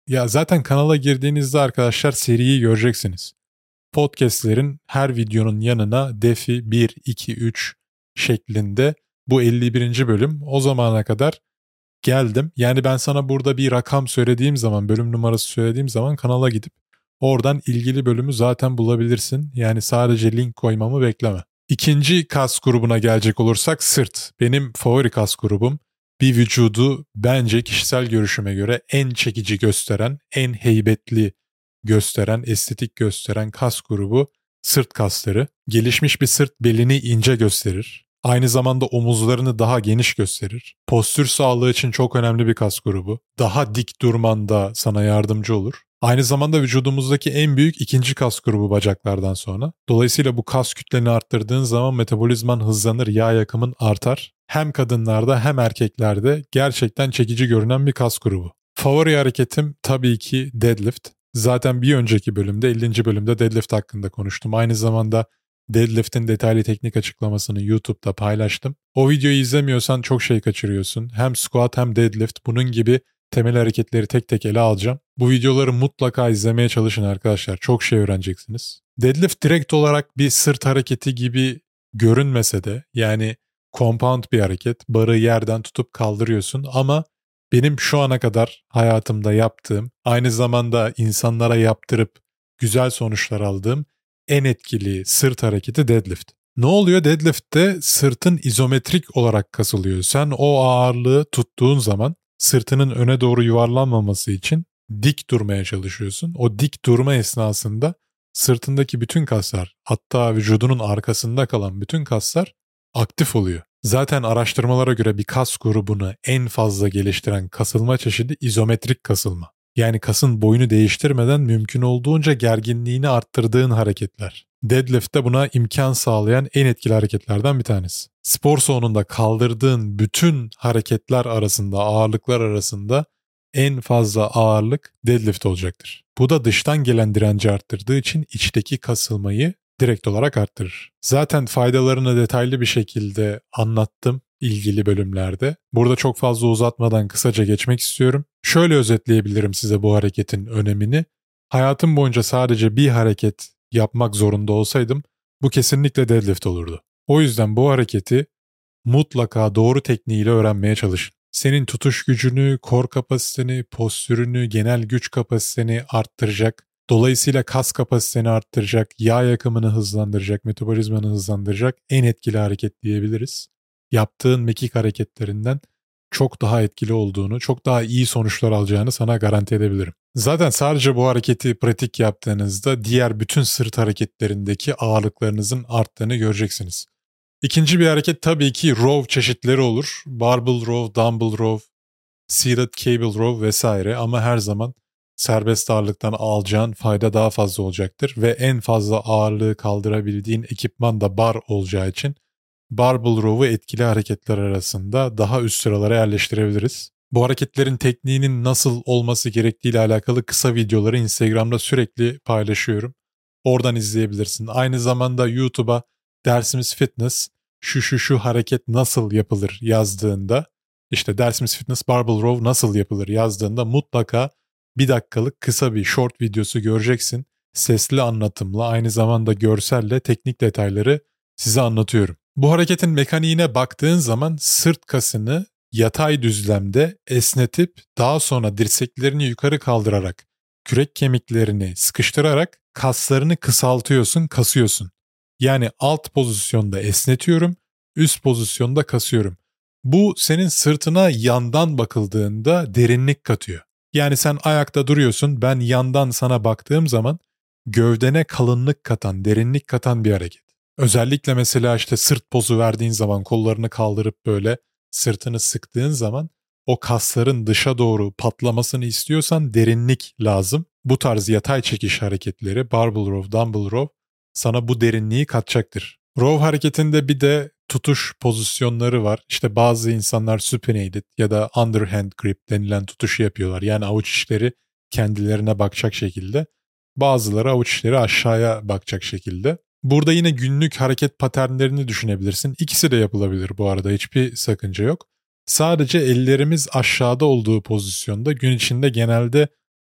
Ya zaten kanala girdiğinizde arkadaşlar seriyi göreceksiniz. Podcast'lerin her videonun yanına defi bir, iki, üç şeklinde bu elli birinci bölüm. O zamana kadar geldim. Yani ben sana burada bir rakam söylediğim zaman, bölüm numarası söylediğim zaman kanala gidip oradan ilgili bölümü zaten bulabilirsin. Yani sadece link koymamı bekleme. İkinci kas grubuna gelecek olursak sırt. Benim favori kas grubum. Bir vücudu bence kişisel görüşüme göre en çekici gösteren, en heybetli gösteren, estetik gösteren kas grubu sırt kasları. Gelişmiş bir sırt belini ince gösterir. Aynı zamanda omuzlarını daha geniş gösterir. Postür sağlığı için çok önemli bir kas grubu. Daha dik durmanda sana yardımcı olur. Aynı zamanda vücudumuzdaki en büyük ikinci kas grubu bacaklardan sonra. Dolayısıyla bu kas kütleni arttırdığın zaman metabolizman hızlanır, yağ yakımın artar. Hem kadınlarda hem erkeklerde gerçekten çekici görünen bir kas grubu. Favori hareketim tabii ki deadlift. Zaten bir önceki bölümde, ellinci bölümde deadlift hakkında konuştum. Aynı zamanda deadlift'in detaylı teknik açıklamasını YouTube'da paylaştım. O videoyu izlemiyorsan çok şey kaçırıyorsun. Hem squat hem deadlift, bunun gibi temel hareketleri tek tek ele alacağım. Bu videoları mutlaka izlemeye çalışın arkadaşlar. Çok şey öğreneceksiniz. Deadlift direkt olarak bir sırt hareketi gibi görünmese de, yani compound bir hareket. Barı yerden tutup kaldırıyorsun ama benim şu ana kadar hayatımda yaptığım, aynı zamanda insanlara yaptırıp güzel sonuçlar aldığım en etkili sırt hareketi deadlift. Ne oluyor? Deadlift'te sırtın izometrik olarak kasılıyor. Sen o ağırlığı tuttuğun zaman sırtının öne doğru yuvarlanmaması için dik durmaya çalışıyorsun. O dik durma esnasında sırtındaki bütün kaslar, hatta vücudunun arkasında kalan bütün kaslar aktif oluyor. Zaten araştırmalara göre bir kas grubunu en fazla geliştiren kasılma çeşidi izometrik kasılma. Yani kasın boyunu değiştirmeden mümkün olduğunca gerginliğini arttırdığın hareketler. Deadlift de buna imkan sağlayan en etkili hareketlerden bir tanesi. Spor salonunda kaldırdığın bütün hareketler arasında, ağırlıklar arasında en fazla ağırlık deadlift olacaktır. Bu da dıştan gelen direnci arttırdığı için içteki kasılmayı direkt olarak arttırır. Zaten faydalarını detaylı bir şekilde anlattım ilgili bölümlerde. Burada çok fazla uzatmadan kısaca geçmek istiyorum. Şöyle özetleyebilirim size bu hareketin önemini. Hayatım boyunca sadece bir hareket yapmak zorunda olsaydım bu kesinlikle deadlift olurdu. O yüzden bu hareketi mutlaka doğru tekniğiyle öğrenmeye çalışın. Senin tutuş gücünü, core kapasiteni, postürünü, genel güç kapasiteni arttıracak. Dolayısıyla kas kapasiteni arttıracak, yağ yakımını hızlandıracak, metabolizmanı hızlandıracak en etkili hareket diyebiliriz. Yaptığın mekik hareketlerinden çok daha etkili olduğunu, çok daha iyi sonuçlar alacağını sana garanti edebilirim. Zaten sadece bu hareketi pratik yaptığınızda diğer bütün sırt hareketlerindeki ağırlıklarınızın arttığını göreceksiniz. İkinci bir hareket tabii ki row çeşitleri olur. Barbell row, dumbbell row, seated cable row vesaire, ama her zaman serbest ağırlıktan alacağın fayda daha fazla olacaktır ve en fazla ağırlığı kaldırabildiğin ekipman da bar olacağı için barbell row'u etkili hareketler arasında daha üst sıralara yerleştirebiliriz. Bu hareketlerin tekniğinin nasıl olması gerektiğiyle alakalı kısa videoları Instagram'da sürekli paylaşıyorum. Oradan izleyebilirsin. Aynı zamanda YouTube'a Dersimiz Fitness şu şu şu hareket nasıl yapılır yazdığında, işte Dersimiz Fitness Barbell Row nasıl yapılır yazdığında mutlaka bir dakikalık kısa bir short videosu göreceksin. Sesli anlatımla, aynı zamanda görselle teknik detayları size anlatıyorum. Bu hareketin mekaniğine baktığın zaman sırt kasını yatay düzlemde esnetip daha sonra dirseklerini yukarı kaldırarak, kürek kemiklerini sıkıştırarak kaslarını kısaltıyorsun, kasıyorsun. Yani alt pozisyonda esnetiyorum, üst pozisyonda kasıyorum. Bu senin sırtına yandan bakıldığında derinlik katıyor. Yani sen ayakta duruyorsun, ben yandan sana baktığım zaman gövdene kalınlık katan, derinlik katan bir hareket. Özellikle mesela işte sırt pozu verdiğin zaman, kollarını kaldırıp böyle sırtını sıktığın zaman o kasların dışa doğru patlamasını istiyorsan derinlik lazım. Bu tarz yatay çekiş hareketleri, barbell row, dumbbell row sana bu derinliği katacaktır. Row hareketinde bir de tutuş pozisyonları var. İşte bazı insanlar supinated ya da underhand grip denilen tutuşu yapıyorlar. Yani avuç içleri kendilerine bakacak şekilde. Bazıları avuç içleri aşağıya bakacak şekilde. Burada yine günlük hareket paternlerini düşünebilirsin. İkisi de yapılabilir bu arada, hiçbir sakınca yok. Sadece ellerimiz aşağıda olduğu pozisyonda gün içinde genelde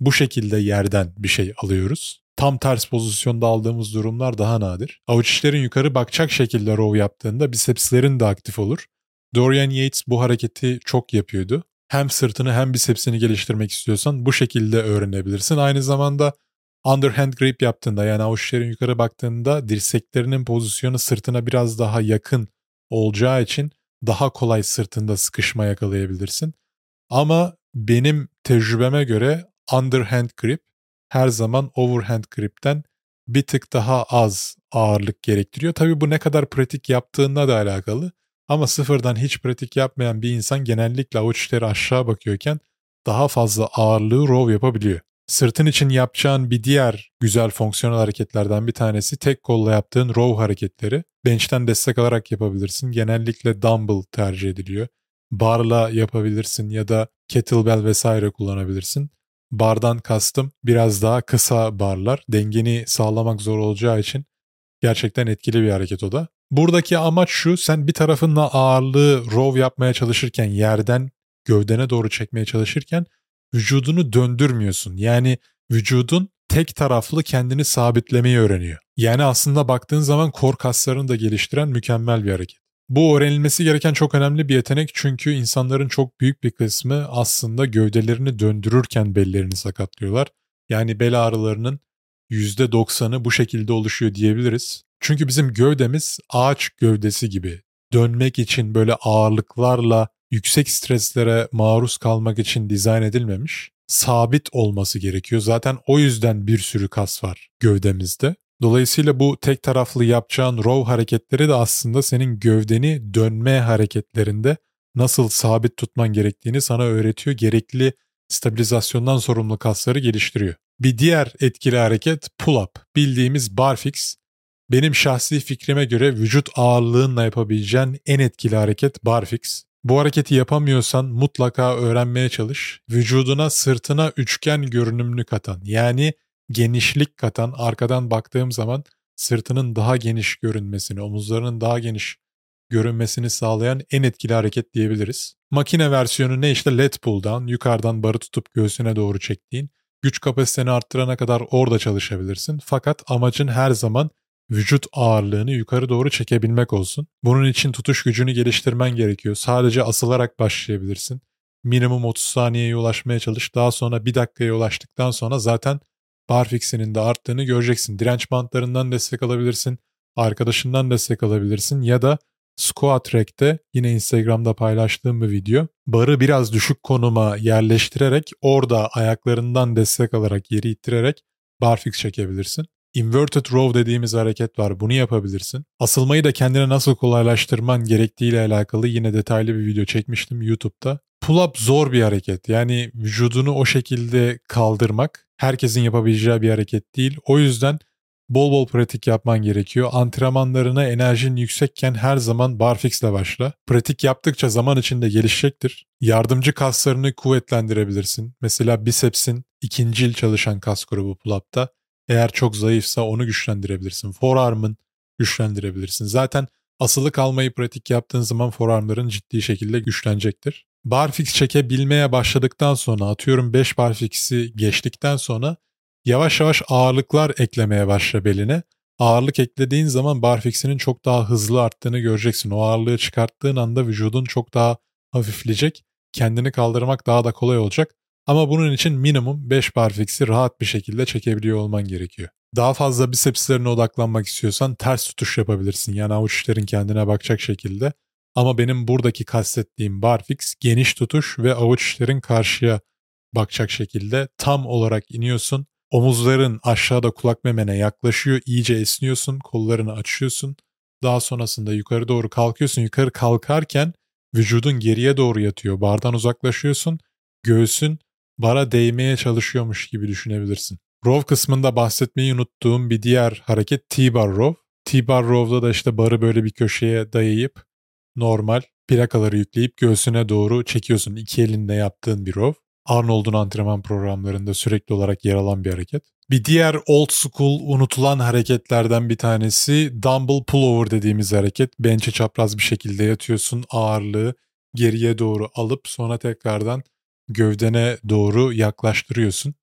bu şekilde yerden bir şey alıyoruz. Tam ters pozisyonda aldığımız durumlar daha nadir. Avuç içlerin yukarı bakacak şekilde row yaptığında bisepslerin de aktif olur. Dorian Yates bu hareketi çok yapıyordu. Hem sırtını hem bisepsini geliştirmek istiyorsan bu şekilde öğrenebilirsin. Aynı zamanda underhand grip yaptığında, yani avuç içlerin yukarı baktığında dirseklerinin pozisyonu sırtına biraz daha yakın olacağı için daha kolay sırtında sıkışma yakalayabilirsin. Ama benim tecrübeme göre underhand grip her zaman overhand grip'ten bir tık daha az ağırlık gerektiriyor. Tabii bu ne kadar pratik yaptığınla da alakalı. Ama sıfırdan hiç pratik yapmayan bir insan genellikle avuç içleri aşağı bakıyorken daha fazla ağırlığı row yapabiliyor. Sırtın için yapacağın bir diğer güzel fonksiyonel hareketlerden bir tanesi tek kolla yaptığın row hareketleri. Bench'ten destek alarak yapabilirsin. Genellikle dumbbell tercih ediliyor. Barla yapabilirsin ya da kettlebell vesaire kullanabilirsin. Bardan kastım biraz daha kısa barlar. Dengeni sağlamak zor olacağı için gerçekten etkili bir hareket o da. Buradaki amaç şu: sen bir tarafınla ağırlığı row yapmaya çalışırken, yerden gövdene doğru çekmeye çalışırken vücudunu döndürmüyorsun. Yani vücudun tek taraflı kendini sabitlemeyi öğreniyor. Yani aslında baktığın zaman kor kaslarını da geliştiren mükemmel bir hareket. Bu öğrenilmesi gereken çok önemli bir yetenek, çünkü insanların çok büyük bir kısmı aslında gövdelerini döndürürken bellerini sakatlıyorlar. Yani bel ağrılarının yüzde doksanı bu şekilde oluşuyor diyebiliriz. Çünkü bizim gövdemiz ağaç gövdesi gibi. Dönmek için, böyle ağırlıklarla yüksek streslere maruz kalmak için dizayn edilmemiş. Sabit olması gerekiyor. Zaten o yüzden bir sürü kas var gövdemizde. Dolayısıyla bu tek taraflı yapacağın row hareketleri de aslında senin gövdeni dönme hareketlerinde nasıl sabit tutman gerektiğini sana öğretiyor. Gerekli stabilizasyondan sorumlu kasları geliştiriyor. Bir diğer etkili hareket pull-up. Bildiğimiz barfix. Benim şahsi fikrime göre vücut ağırlığınla yapabileceğin en etkili hareket barfix. Bu hareketi yapamıyorsan mutlaka öğrenmeye çalış. Vücuduna, sırtına üçgen görünümlü katan, yani genişlik katan, arkadan baktığım zaman sırtının daha geniş görünmesini, omuzlarının daha geniş görünmesini sağlayan en etkili hareket diyebiliriz. Makine versiyonu ne işte? Lat pull down, yukarıdan barı tutup göğsüne doğru çektiğin. Güç kapasiteni arttırana kadar orada çalışabilirsin. Fakat amacın her zaman vücut ağırlığını yukarı doğru çekebilmek olsun. Bunun için tutuş gücünü geliştirmen gerekiyor. Sadece asılarak başlayabilirsin. Minimum otuz saniyeye ulaşmaya çalış. Daha sonra bir dakikaya ulaştıktan sonra zaten barfix'inin de arttığını göreceksin. Direnç bantlarından destek alabilirsin. Arkadaşından destek alabilirsin. Ya da squat rack'te, yine Instagram'da paylaştığım bir video, barı biraz düşük konuma yerleştirerek orada ayaklarından destek alarak, yeri ittirerek barfix çekebilirsin. Inverted row dediğimiz hareket var. Bunu yapabilirsin. Asılmayı da kendine nasıl kolaylaştırman gerektiğiyle alakalı yine detaylı bir video çekmiştim YouTube'da. Pull-up zor bir hareket. Yani vücudunu o şekilde kaldırmak herkesin yapabileceği bir hareket değil. O yüzden bol bol pratik yapman gerekiyor. Antrenmanlarına enerjin yüksekken her zaman barfix'le başla. Pratik yaptıkça zaman içinde gelişecektir. Yardımcı kaslarını kuvvetlendirebilirsin. Mesela bisepsin ikincil çalışan kas grubu pull-up'ta. Eğer çok zayıfsa onu güçlendirebilirsin. Forearm'ın güçlendirebilirsin. Zaten asılı kalmayı pratik yaptığın zaman forearmların ciddi şekilde güçlenecektir. Barfix çekebilmeye başladıktan sonra, atıyorum beş barfix'i geçtikten sonra yavaş yavaş ağırlıklar eklemeye başla beline. Ağırlık eklediğin zaman barfix'inin çok daha hızlı arttığını göreceksin. O ağırlığı çıkarttığın anda vücudun çok daha hafifleyecek. Kendini kaldırmak daha da kolay olacak. Ama bunun için minimum beş barfix'i rahat bir şekilde çekebiliyor olman gerekiyor. Daha fazla bisepslerine odaklanmak istiyorsan ters tutuş yapabilirsin. Yani avuç içlerin kendine bakacak şekilde. Ama benim buradaki kastettiğim barfix geniş tutuş ve avuç içlerin karşıya bakacak şekilde tam olarak iniyorsun. Omuzların aşağıda kulak memene yaklaşıyor. İyice esniyorsun. Kollarını açıyorsun. Daha sonrasında yukarı doğru kalkıyorsun. Yukarı kalkarken vücudun geriye doğru yatıyor. Bardan uzaklaşıyorsun. Göğsün bara değmeye çalışıyormuş gibi düşünebilirsin. Row kısmında bahsetmeyi unuttuğum bir diğer hareket T-bar row. T-bar row'da da işte barı böyle bir köşeye dayayıp normal plakaları yükleyip göğsüne doğru çekiyorsun. İki elinle yaptığın bir row. Arnold'un antrenman programlarında sürekli olarak yer alan bir hareket. Bir diğer old school unutulan hareketlerden bir tanesi dumbbell pullover dediğimiz hareket. Bench'e çapraz bir şekilde yatıyorsun. Ağırlığı geriye doğru alıp sonra tekrardan gövdene doğru yaklaştırıyorsun.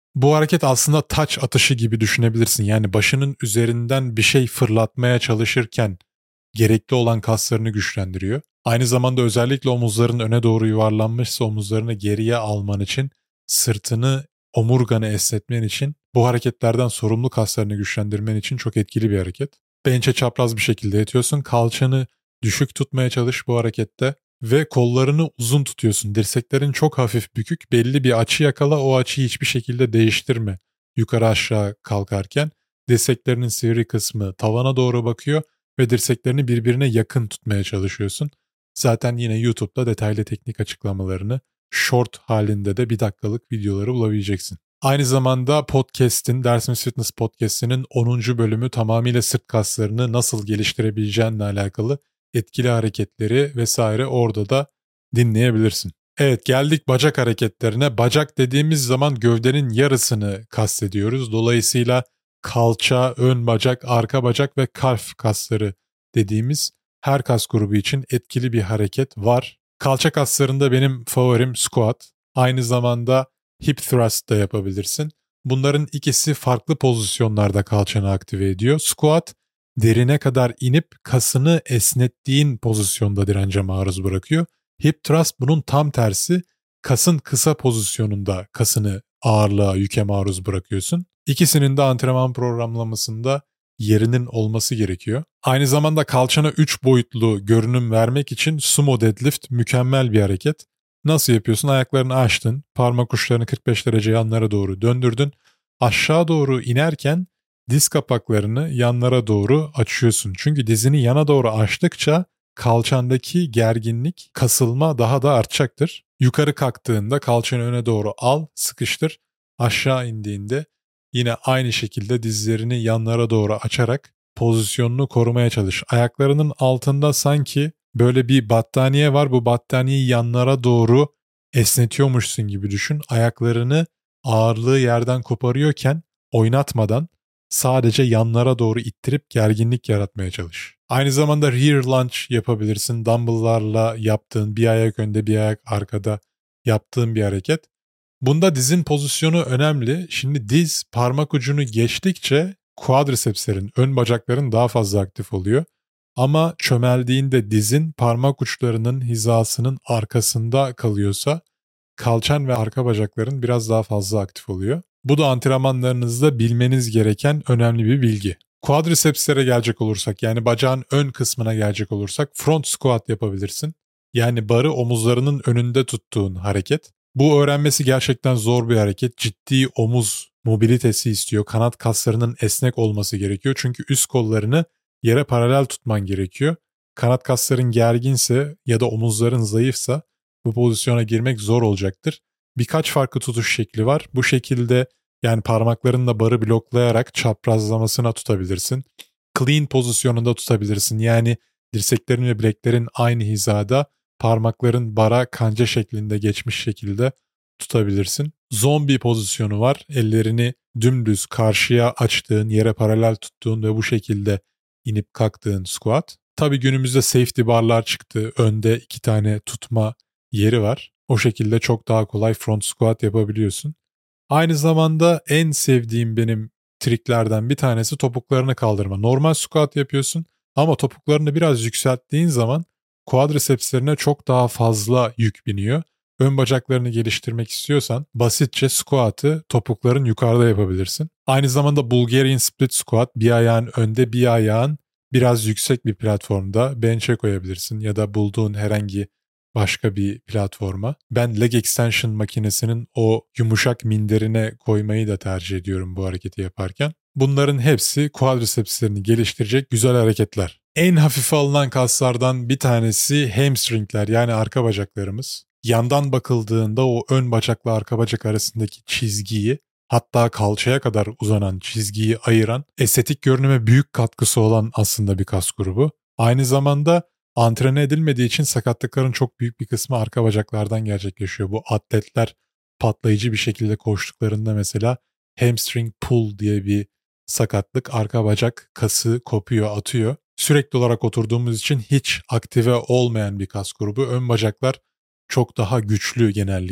Bu hareket aslında taç atışı gibi düşünebilirsin. Yani başının üzerinden bir şey fırlatmaya çalışırken gerekli olan kaslarını güçlendiriyor. Aynı zamanda özellikle omuzların öne doğru yuvarlanmışsa omuzlarını geriye alman için, sırtını, omurganı esnetmen için, bu hareketlerden sorumlu kaslarını güçlendirmen için çok etkili bir hareket. Bench'e çapraz bir şekilde yatıyorsun. Kalçanı düşük tutmaya çalış bu harekette ve kollarını uzun tutuyorsun. Dirseklerin çok hafif bükük, belli bir açı yakala, o açıyı hiçbir şekilde değiştirme. Yukarı aşağı kalkarken dirseklerinin sivri kısmı tavana doğru bakıyor ve dirseklerini birbirine yakın tutmaya çalışıyorsun. Zaten yine YouTube'da detaylı teknik açıklamalarını, short halinde de bir dakikalık videoları bulabileceksin. Aynı zamanda podcast'in, Dersimiz Fitness Podcast'inin onuncu bölümü tamamıyla sırt kaslarını nasıl geliştirebileceğinle alakalı etkili hareketleri vesaire orada da dinleyebilirsin. Evet, geldik bacak hareketlerine. Bacak dediğimiz zaman gövdenin yarısını kastediyoruz. Dolayısıyla kalça, ön bacak, arka bacak ve kalf kasları dediğimiz her kas grubu için etkili bir hareket var. Kalça kaslarında benim favorim squat. Aynı zamanda hip thrust da yapabilirsin. Bunların ikisi farklı pozisyonlarda kalçanı aktive ediyor. Squat derine kadar inip kasını esnettiğin pozisyonda dirence maruz bırakıyor. Hip thrust bunun tam tersi. Kasın kısa pozisyonunda kasını ağırlığa, yüke maruz bırakıyorsun. İkisinin de antrenman programlamasında yerinin olması gerekiyor. Aynı zamanda kalçana üç boyutlu görünüm vermek için sumo deadlift mükemmel bir hareket. Nasıl yapıyorsun? Ayaklarını açtın, parmak uçlarını kırk beş derece yanlara doğru döndürdün. Aşağı doğru inerken diz kapaklarını yanlara doğru açıyorsun. Çünkü dizini yana doğru açtıkça kalçandaki gerginlik, kasılma daha da artacaktır. Yukarı kalktığında kalçanı öne doğru al, sıkıştır. Aşağı indiğinde yine aynı şekilde dizlerini yanlara doğru açarak pozisyonunu korumaya çalış. Ayaklarının altında sanki böyle bir battaniye var. Bu battaniyeyi yanlara doğru esnetiyormuşsun gibi düşün. Ayaklarını ağırlığı yerden koparıyorken oynatmadan sadece yanlara doğru ittirip gerginlik yaratmaya çalış. Aynı zamanda rear lunge yapabilirsin. Dumbbell'larla yaptığın, bir ayak önde bir ayak arkada yaptığın bir hareket. Bunda dizin pozisyonu önemli. Şimdi diz parmak ucunu geçtikçe quadricepslerin, ön bacakların daha fazla aktif oluyor. Ama çömeldiğinde dizin parmak uçlarının hizasının arkasında kalıyorsa kalçan ve arka bacakların biraz daha fazla aktif oluyor. Bu da antrenmanlarınızda bilmeniz gereken önemli bir bilgi. Quadricepslere gelecek olursak, yani bacağın ön kısmına gelecek olursak front squat yapabilirsin. Yani barı omuzlarının önünde tuttuğun hareket. Bu öğrenmesi gerçekten zor bir hareket. Ciddi omuz mobilitesi istiyor. Kanat kaslarının esnek olması gerekiyor. Çünkü üst kollarını yere paralel tutman gerekiyor. Kanat kasların gerginse ya da omuzların zayıfsa bu pozisyona girmek zor olacaktır. Birkaç farklı tutuş şekli var. Bu şekilde yani parmaklarınla barı bloklayarak çaprazlamasına tutabilirsin. Clean pozisyonunda tutabilirsin. Yani dirseklerin ve bileklerin aynı hizada, parmakların bara kanca şeklinde geçmiş şekilde tutabilirsin. Zombie pozisyonu var. Ellerini dümdüz karşıya açtığın, yere paralel tuttuğun ve bu şekilde inip kalktığın squat. Tabii günümüzde safety barlar çıktı. Önde iki tane tutma yeri var. O şekilde çok daha kolay front squat yapabiliyorsun. Aynı zamanda en sevdiğim benim triklerden bir tanesi topuklarını kaldırma. Normal squat yapıyorsun ama topuklarını biraz yükselttiğin zaman quadricepslerine çok daha fazla yük biniyor. Ön bacaklarını geliştirmek istiyorsan basitçe squat'ı topukların yukarıda yapabilirsin. Aynı zamanda Bulgarian split squat, bir ayağın önde bir ayağın biraz yüksek bir platformda bench'e koyabilirsin ya da bulduğun herhangi başka bir platforma. Ben leg extension makinesinin o yumuşak minderine koymayı da tercih ediyorum bu hareketi yaparken. Bunların hepsi quadricepslerini geliştirecek güzel hareketler. En hafife alınan kaslardan bir tanesi hamstringler, yani arka bacaklarımız. Yandan bakıldığında o ön bacakla arka bacak arasındaki çizgiyi, hatta kalçaya kadar uzanan çizgiyi ayıran, estetik görünüme büyük katkısı olan aslında bir kas grubu. Aynı zamanda antrene edilmediği için sakatlıkların çok büyük bir kısmı arka bacaklardan gerçekleşiyor. Bu atletler patlayıcı bir şekilde koştuklarında mesela hamstring pull diye bir sakatlık, arka bacak kası kopuyor, atıyor. Sürekli olarak oturduğumuz için hiç aktive olmayan bir kas grubu. Ön bacaklar çok daha güçlü genellikle.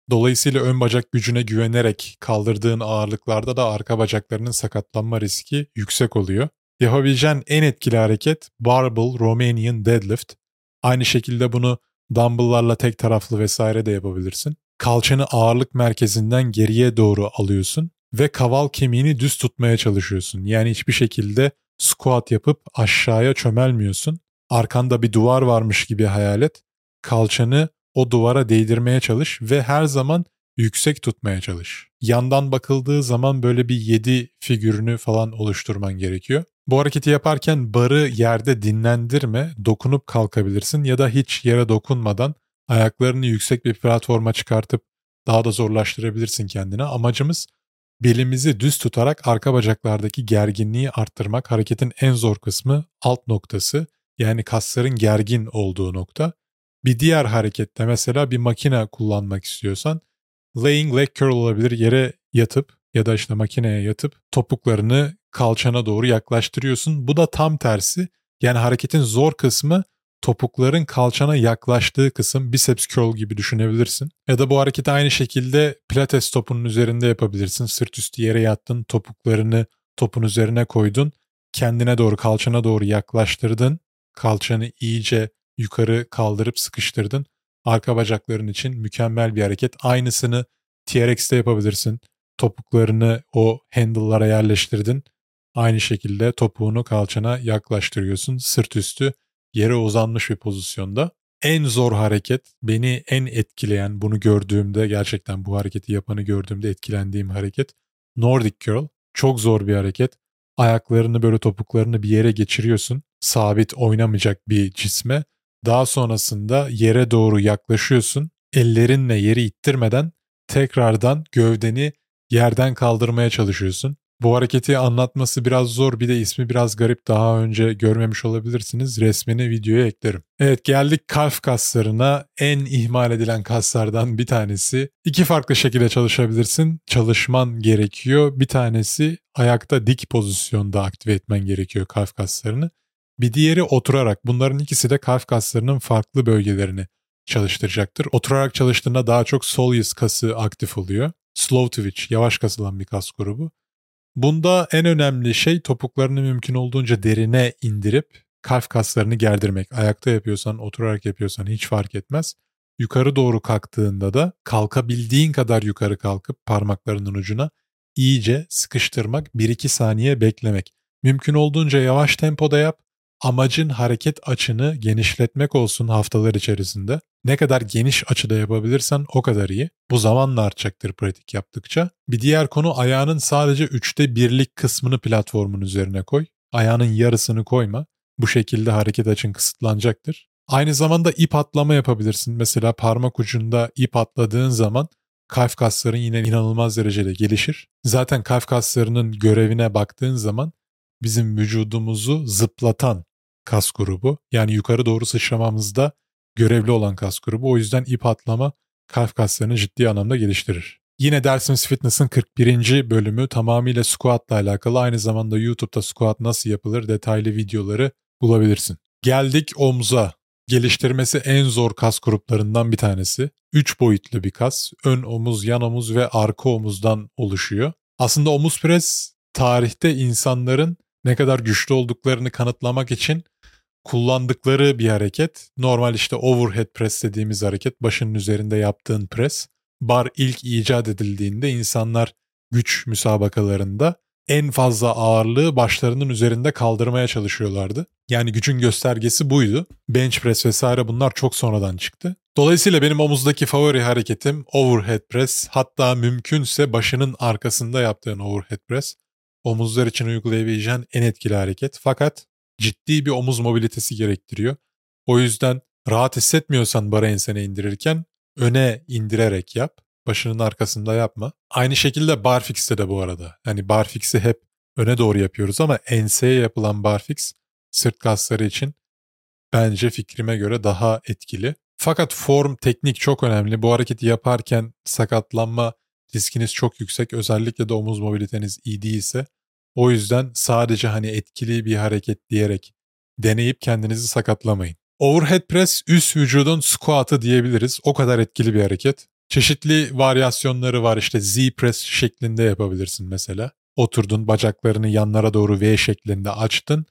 Dolayısıyla ön bacak gücüne güvenerek kaldırdığın ağırlıklarda da arka bacaklarının sakatlanma riski yüksek oluyor. Yapabileceğin en etkili hareket Barbell Romanian Deadlift. Aynı şekilde bunu dumbbell'larla tek taraflı vesaire de yapabilirsin. Kalçanı ağırlık merkezinden geriye doğru alıyorsun ve kaval kemiğini düz tutmaya çalışıyorsun. Yani hiçbir şekilde squat yapıp aşağıya çömelmiyorsun. Arkanda bir duvar varmış gibi hayal et. Kalçanı o duvara değdirmeye çalış ve her zaman yüksek tutmaya çalış. Yandan bakıldığı zaman böyle bir yedi figürünü falan oluşturman gerekiyor. Bu hareketi yaparken barı yerde dinlendirme, dokunup kalkabilirsin ya da hiç yere dokunmadan ayaklarını yüksek bir platforma çıkartıp daha da zorlaştırabilirsin kendine. Amacımız belimizi düz tutarak arka bacaklardaki gerginliği arttırmak. Hareketin en zor kısmı alt noktası, yani kasların gergin olduğu nokta. Bir diğer harekette mesela bir makine kullanmak istiyorsan laying leg curl olabilir, yere yatıp ya da işte makineye yatıp topuklarını kalçana doğru yaklaştırıyorsun. Bu da tam tersi, yani hareketin zor kısmı topukların kalçana yaklaştığı kısım, biceps curl gibi düşünebilirsin. Ya da bu hareketi aynı şekilde pilates topunun üzerinde yapabilirsin. Sırt üstü yere yattın, topuklarını topun üzerine koydun, kendine doğru kalçana doğru yaklaştırdın, kalçanı iyice yukarı kaldırıp sıkıştırdın. Arka bacakların için mükemmel bir hareket. Aynısını T R X'te yapabilirsin. Topuklarını o handle'lara yerleştirdin. Aynı şekilde topuğunu kalçana yaklaştırıyorsun. Sırt üstü yere uzanmış bir pozisyonda. En zor hareket, beni en etkileyen, bunu gördüğümde, gerçekten bu hareketi yapanı gördüğümde etkilendiğim hareket Nordic Curl. Çok zor bir hareket. Ayaklarını böyle, topuklarını bir yere geçiriyorsun. Sabit oynamayacak bir cisme. Daha sonrasında yere doğru yaklaşıyorsun. Ellerinle yeri ittirmeden tekrardan gövdeni yerden kaldırmaya çalışıyorsun. Bu hareketi anlatması biraz zor, bir de ismi biraz garip, daha önce görmemiş olabilirsiniz. Resmini videoya eklerim. Evet, geldik kalf kaslarına, en ihmal edilen kaslardan bir tanesi. İki farklı şekilde çalışabilirsin. Çalışman gerekiyor. Bir tanesi ayakta dik pozisyonda aktive etmen gerekiyor kalf kaslarını. Bir diğeri oturarak. Bunların ikisi de kalf kaslarının farklı bölgelerini çalıştıracaktır. Oturarak çalıştığında daha çok soleus kası aktif oluyor. Slow twitch, yavaş kasılan bir kas grubu. Bunda en önemli şey topuklarını mümkün olduğunca derine indirip kalf kaslarını gerdirmek. Ayakta yapıyorsan, oturarak yapıyorsan hiç fark etmez. Yukarı doğru kalktığında da kalkabildiğin kadar yukarı kalkıp parmaklarının ucuna iyice sıkıştırmak, bir iki saniye beklemek. Mümkün olduğunca yavaş tempoda yap. Amacın hareket açını genişletmek olsun haftalar içerisinde. Ne kadar geniş açıda yapabilirsen o kadar iyi. Bu zamanla artacaktır pratik yaptıkça. Bir diğer konu, ayağının sadece üçte birlik kısmını platformun üzerine koy. Ayağının yarısını koyma. Bu şekilde hareket açın kısıtlanacaktır. Aynı zamanda ip atlama yapabilirsin. Mesela parmak ucunda ip atladığın zaman kalf kasların yine inanılmaz derecede gelişir. Zaten kalf kaslarının görevine baktığın zaman bizim vücudumuzu zıplatan kas grubu. Yani yukarı doğru sıçramamızda görevli olan kas grubu. O yüzden ip atlama kalf kaslarını ciddi anlamda geliştirir. Yine Dersimiz Fitness'ın kırk birinci bölümü tamamıyla squat'la alakalı. Aynı zamanda YouTube'da squat nasıl yapılır detaylı videoları bulabilirsin. Geldik omza. Geliştirmesi en zor kas gruplarından bir tanesi. Üç boyutlu bir kas. Ön omuz, yan omuz ve arka omuzdan oluşuyor. Aslında omuz pres tarihte insanların ne kadar güçlü olduklarını kanıtlamak için kullandıkları bir hareket. Normal işte overhead press dediğimiz hareket, başının üzerinde yaptığın pres. Bar ilk icat edildiğinde insanlar güç müsabakalarında en fazla ağırlığı başlarının üzerinde kaldırmaya çalışıyorlardı. Yani gücün göstergesi buydu. Bench press vesaire bunlar çok sonradan çıktı. Dolayısıyla benim omuzdaki favori hareketim overhead press. Hatta mümkünse başının arkasında yaptığın overhead press. Omuzlar için uygulayabileceğin en etkili hareket. Fakat ciddi bir omuz mobilitesi gerektiriyor. O yüzden rahat hissetmiyorsan bara ensene indirirken öne indirerek yap. Başının arkasında yapma. Aynı şekilde barfix'te de bu arada. Yani barfix'i hep öne doğru yapıyoruz ama enseye yapılan barfix sırt kasları için bence fikrime göre daha etkili. Fakat form, teknik çok önemli. Bu hareketi yaparken sakatlanma riskiniz çok yüksek. Özellikle de omuz mobiliteniz iyi değilse. O yüzden sadece hani etkili bir hareket diyerek deneyip kendinizi sakatlamayın. Overhead press üst vücudun squat'ı diyebiliriz. O kadar etkili bir hareket. Çeşitli varyasyonları var, işte Z-press şeklinde yapabilirsin mesela. Oturdun, bacaklarını yanlara doğru V şeklinde açtın.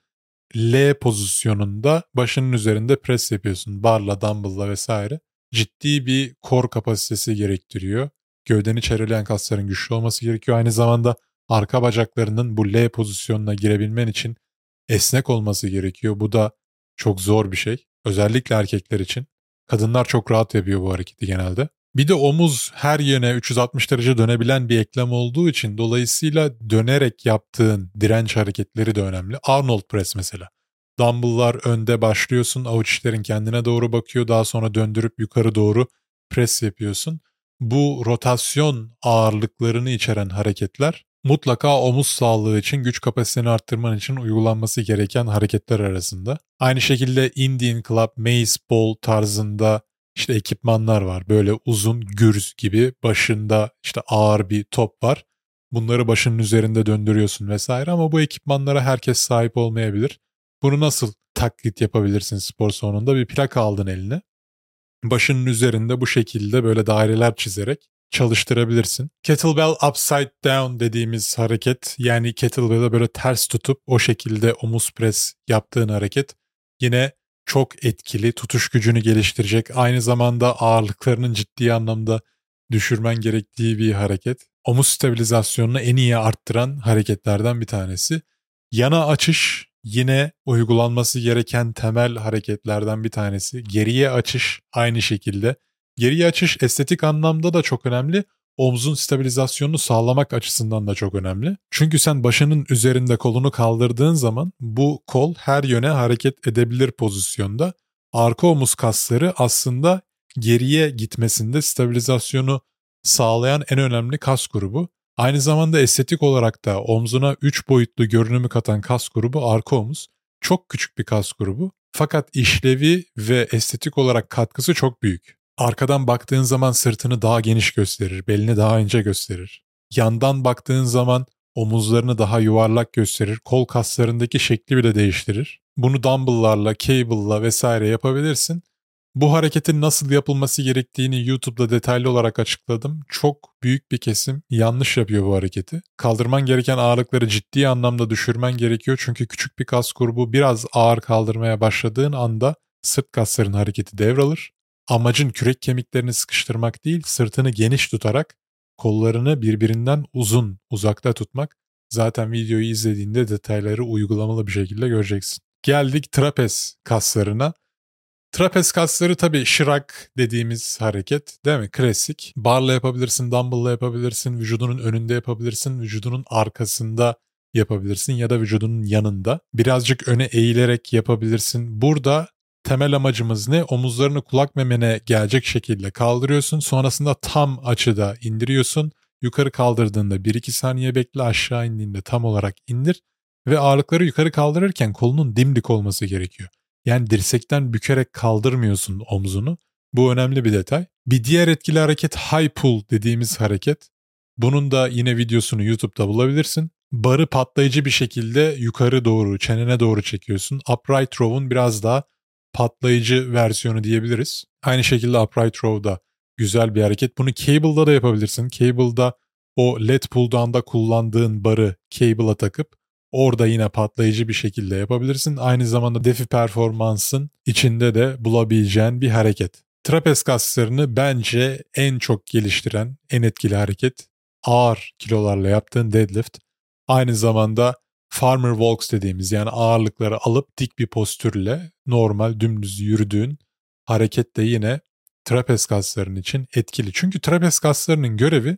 L pozisyonunda başının üzerinde pres yapıyorsun. Barla, dumbbell'la vesaire. Ciddi bir core kapasitesi gerektiriyor. Gövdeni çevreleyen kasların güçlü olması gerekiyor. Aynı zamanda arka bacaklarının bu L pozisyonuna girebilmen için esnek olması gerekiyor. Bu da çok zor bir şey. Özellikle erkekler için. Kadınlar çok rahat yapıyor bu hareketi genelde. Bir de omuz her yöne üç yüz altmış derece dönebilen bir eklem olduğu için dolayısıyla dönerek yaptığın direnç hareketleri de önemli. Arnold Press mesela. Dumbbell'lar önde başlıyorsun, avuç içlerin kendine doğru bakıyor, daha sonra döndürüp yukarı doğru pres yapıyorsun. Bu rotasyon ağırlıklarını içeren hareketler mutlaka omuz sağlığı için, güç kapasiteni arttırman için uygulanması gereken hareketler arasında. Aynı şekilde Indian Club, Mace Ball tarzında işte ekipmanlar var. Böyle uzun gürz gibi, başında işte ağır bir top var. Bunları başının üzerinde döndürüyorsun vesaire, ama bu ekipmanlara herkes sahip olmayabilir. Bunu nasıl taklit yapabilirsin spor salonunda? Bir plaka aldın eline. Başının üzerinde bu şekilde böyle daireler çizerek çalıştırabilirsin. Kettlebell upside down dediğimiz hareket, yani kettlebell'ı böyle ters tutup o şekilde omuz pres yaptığın hareket yine çok etkili, tutuş gücünü geliştirecek, aynı zamanda ağırlıklarının ciddi anlamda düşürmen gerektiği bir hareket. Omuz stabilizasyonunu en iyi arttıran hareketlerden bir tanesi. Yana açış yine uygulanması gereken temel hareketlerden bir tanesi. Geriye açış aynı şekilde. Geriye açış estetik anlamda da çok önemli. Omzun stabilizasyonunu sağlamak açısından da çok önemli. Çünkü sen başının üzerinde kolunu kaldırdığın zaman bu kol her yöne hareket edebilir pozisyonda. Arka omuz kasları aslında geriye gitmesinde stabilizasyonu sağlayan en önemli kas grubu. Aynı zamanda estetik olarak da omzuna üç boyutlu görünümü katan kas grubu arka omuz. Çok küçük bir kas grubu. Fakat işlevi ve estetik olarak katkısı çok büyük. Arkadan baktığın zaman sırtını daha geniş gösterir, belini daha ince gösterir. Yandan baktığın zaman omuzlarını daha yuvarlak gösterir, kol kaslarındaki şekli bile değiştirir. Bunu dumbbell'larla, cable'la vesaire yapabilirsin. Bu hareketin nasıl yapılması gerektiğini YouTube'da detaylı olarak açıkladım. Çok büyük bir kesim yanlış yapıyor bu hareketi. Kaldırman gereken ağırlıkları ciddi anlamda düşürmen gerekiyor. Çünkü küçük bir kas grubu biraz ağır kaldırmaya başladığın anda sırt kasların hareketi devralır. Amacın kürek kemiklerini sıkıştırmak değil, sırtını geniş tutarak kollarını birbirinden uzun, uzakta tutmak. Zaten videoyu izlediğinde detayları uygulamalı bir şekilde göreceksin. Geldik trapez kaslarına. Trapez kasları tabii şırak dediğimiz hareket, değil mi? Klasik. Barla yapabilirsin, dumbbell'la yapabilirsin, vücudunun önünde yapabilirsin, vücudunun arkasında yapabilirsin ya da vücudunun yanında. Birazcık öne eğilerek yapabilirsin. Burada temel amacımız ne? Omuzlarını kulak memene gelecek şekilde kaldırıyorsun. Sonrasında tam açıda indiriyorsun. Yukarı kaldırdığında bir iki saniye bekle, aşağı indiğinde tam olarak indir. Ve ağırlıkları yukarı kaldırırken kolunun dimdik olması gerekiyor. Yani dirsekten bükerek kaldırmıyorsun omzunu. Bu önemli bir detay. Bir diğer etkili hareket high pull dediğimiz hareket. Bunun da yine videosunu YouTube'da bulabilirsin. Barı patlayıcı bir şekilde yukarı doğru, çenene doğru çekiyorsun. Upright row'un biraz daha patlayıcı versiyonu diyebiliriz. Aynı şekilde upright row da güzel bir hareket. Bunu cable'da da yapabilirsin. Cable'da o led pull down'da kullandığın barı cable'a takıp orada yine patlayıcı bir şekilde yapabilirsin. Aynı zamanda defi performansın içinde de bulabileceğin bir hareket. Trapez kaslarını bence en çok geliştiren, en etkili hareket ağır kilolarla yaptığın deadlift. Aynı zamanda farmer walks dediğimiz, yani ağırlıkları alıp dik bir postürle normal dümdüz yürüdüğün hareket de yine trapez kasların için etkili. Çünkü trapez kaslarının görevi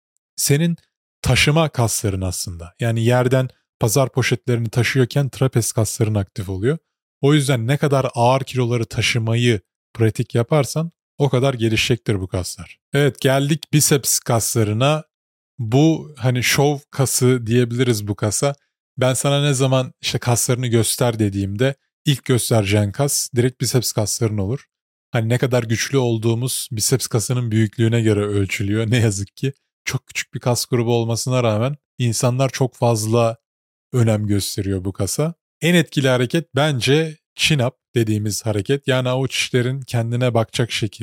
senin taşıma kasların aslında. Yani yerden pazar poşetlerini taşıyorken trapez kasların aktif oluyor. O yüzden ne kadar ağır kiloları taşımayı pratik yaparsan o kadar gelişecektir bu kaslar. Evet, geldik biceps kaslarına. Bu hani şov kası diyebiliriz bu kasa. Ben sana ne zaman işte kaslarını göster dediğimde ilk göstereceğin kas direkt biceps kasların olur. Hani ne kadar güçlü olduğumuz biceps kasının büyüklüğüne göre ölçülüyor ne yazık ki. Çok küçük bir kas grubu olmasına rağmen insanlar çok fazla önem gösteriyor bu kasa. En etkili hareket bence chin up dediğimiz hareket. Yani avuç içlerin kendine bakacak şekilde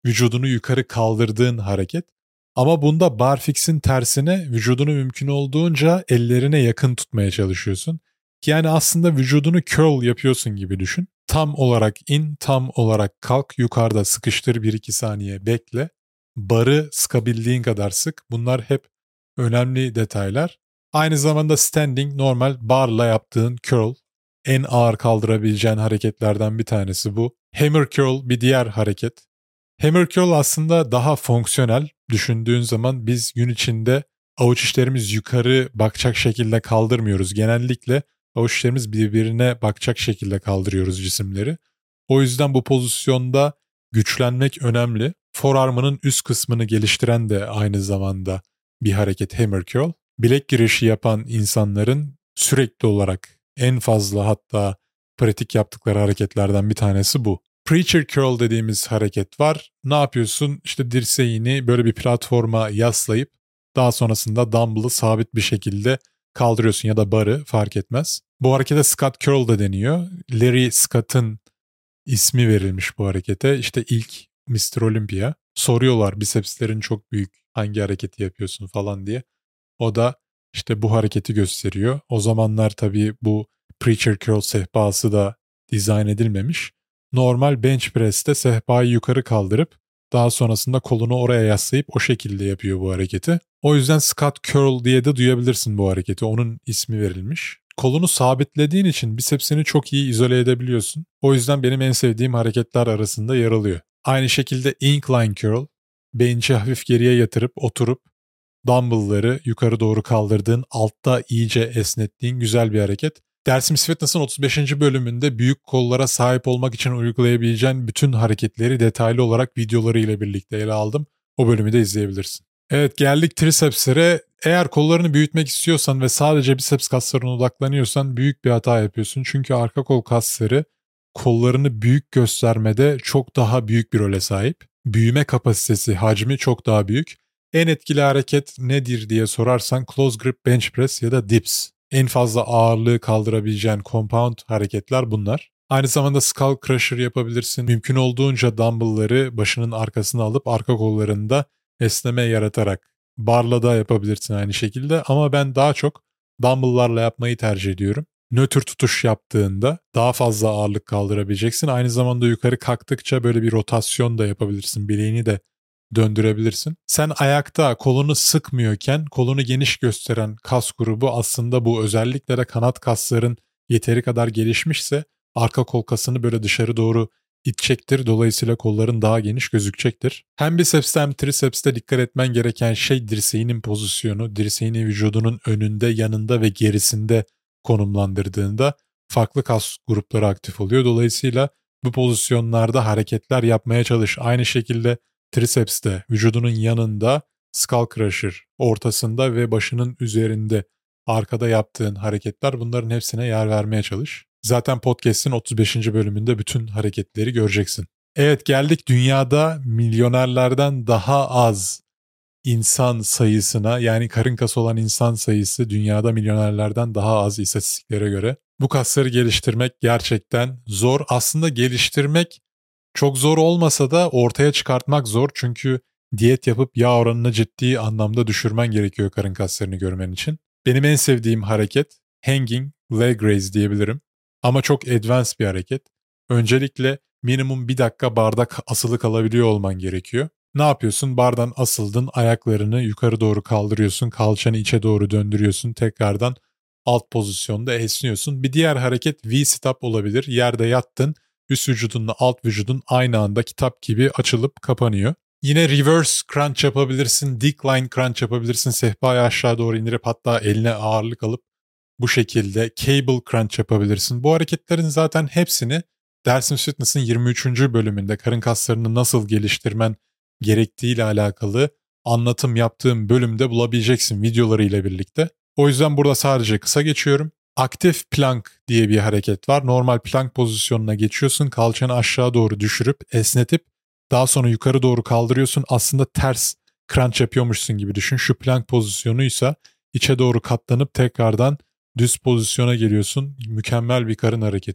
vücudunu yukarı kaldırdığın hareket. Ama bunda barfix'in tersine vücudunu mümkün olduğunca ellerine yakın tutmaya çalışıyorsun. Yani aslında vücudunu curl yapıyorsun gibi düşün. Tam olarak in, tam olarak kalk, yukarıda sıkıştır bir iki saniye bekle. Barı sıkabildiğin kadar sık. Bunlar hep önemli detaylar. Aynı zamanda standing normal barla yaptığın curl. En ağır kaldırabileceğin hareketlerden bir tanesi bu. Hammer curl bir diğer hareket. Hammer curl aslında daha fonksiyonel. Düşündüğün zaman biz gün içinde avuç içlerimiz yukarı bakacak şekilde kaldırmıyoruz. Genellikle avuç içlerimiz birbirine bakacak şekilde kaldırıyoruz cisimleri. O yüzden bu pozisyonda güçlenmek önemli. Forearm'ının üst kısmını geliştiren de aynı zamanda bir hareket hammer curl. Bilek girişi yapan insanların sürekli olarak en fazla hatta pratik yaptıkları hareketlerden bir tanesi bu. Preacher curl dediğimiz hareket var. Ne yapıyorsun? İşte dirseğini böyle bir platforma yaslayıp daha sonrasında dumbbell'ı sabit bir şekilde kaldırıyorsun ya da barı fark etmez. Bu harekete Scott curl da deniyor. Larry Scott'ın ismi verilmiş bu harekete. İşte ilk mister Olympia. Soruyorlar bisepslerin çok büyük, hangi hareketi yapıyorsun falan diye. O da işte bu hareketi gösteriyor. O zamanlar tabii bu Preacher curl sehpası da dizayn edilmemiş. Normal bench press'te sehpayı yukarı kaldırıp daha sonrasında kolunu oraya yaslayıp o şekilde yapıyor bu hareketi. O yüzden Scott curl diye de duyabilirsin bu hareketi. Onun ismi verilmiş. Kolunu sabitlediğin için bisepsini çok iyi izole edebiliyorsun. O yüzden benim en sevdiğim hareketler arasında yer alıyor. Aynı şekilde incline curl, bench'i hafif geriye yatırıp oturup dumbbell'ları yukarı doğru kaldırdığın, altta iyice esnettiğin güzel bir hareket. Dersimiz Fitness'ın otuz beşinci bölümünde büyük kollara sahip olmak için uygulayabileceğin bütün hareketleri detaylı olarak videoları ile birlikte ele aldım. O bölümü de izleyebilirsin. Evet, geldik tricepslere. Eğer kollarını büyütmek istiyorsan ve sadece biceps kaslarına odaklanıyorsan büyük bir hata yapıyorsun. Çünkü arka kol kasları kollarını büyük göstermede çok daha büyük bir role sahip. Büyüme kapasitesi, hacmi çok daha büyük. En etkili hareket nedir diye sorarsan close grip bench press ya da dips. En fazla ağırlığı kaldırabileceğin compound hareketler bunlar. Aynı zamanda skull crusher yapabilirsin. Mümkün olduğunca dumbbellları başının arkasına alıp arka kollarında esneme yaratarak. Barla da yapabilirsin aynı şekilde ama ben daha çok dumbbelllarla yapmayı tercih ediyorum. Nötr tutuş yaptığında daha fazla ağırlık kaldırabileceksin. Aynı zamanda yukarı kalktıkça böyle bir rotasyon da yapabilirsin. Bileğini de döndürebilirsin. Sen ayakta kolunu sıkmıyorken kolunu geniş gösteren kas grubu aslında bu, özellikle de kanat kasların yeteri kadar gelişmişse arka kol kasını böyle dışarı doğru itecektir. Dolayısıyla kolların daha geniş gözükecektir. Hem bicepste hem tricepste dikkat etmen gereken şey dirseğinin pozisyonu. Dirseğini vücudunun önünde, yanında ve gerisinde konumlandırdığında farklı kas grupları aktif oluyor. Dolayısıyla bu pozisyonlarda hareketler yapmaya çalış. Aynı şekilde triceps'te vücudunun yanında, skull crusher ortasında ve başının üzerinde arkada yaptığın hareketler, bunların hepsine yer vermeye çalış. Zaten podcast'in otuz beşinci bölümünde bütün hareketleri göreceksin. Evet, geldik dünyada milyonerlerden daha az insan sayısına, yani karın kası olan insan sayısı dünyada milyonerlerden daha az istatistiklere göre. Bu kasları geliştirmek gerçekten zor. Aslında geliştirmek çok zor olmasa da ortaya çıkartmak zor, çünkü diyet yapıp yağ oranını ciddi anlamda düşürmen gerekiyor karın kaslarını görmen için. Benim en sevdiğim hareket hanging leg raise diyebilirim. Ama çok advanced bir hareket. Öncelikle minimum bir dakika barda asılı kalabiliyor olman gerekiyor. Ne yapıyorsun? Bardan asıldın, ayaklarını yukarı doğru kaldırıyorsun, kalçanı içe doğru döndürüyorsun, tekrardan alt pozisyonda esniyorsun. Bir diğer hareket V-stop olabilir. Yerde yattın, üst vücudunla alt vücudun aynı anda kitap gibi açılıp kapanıyor. Yine reverse crunch yapabilirsin, decline crunch yapabilirsin. Sehpayı aşağı doğru indirip hatta eline ağırlık alıp bu şekilde cable crunch yapabilirsin. Bu hareketlerin zaten hepsini Dersimiz Fitness'ın yirmi üçüncü bölümünde karın kaslarını nasıl geliştirmen gerektiğiyle alakalı anlatım yaptığım bölümde bulabileceksin videolarıyla birlikte. O yüzden burada sadece kısa geçiyorum. Aktif plank diye bir hareket var. Normal plank pozisyonuna geçiyorsun. Kalçanı aşağı doğru düşürüp esnetip daha sonra yukarı doğru kaldırıyorsun. Aslında ters crunch yapıyormuşsun gibi düşün. Şu plank pozisyonuysa içe doğru katlanıp tekrardan düz pozisyona geliyorsun. Mükemmel bir karın hareketi.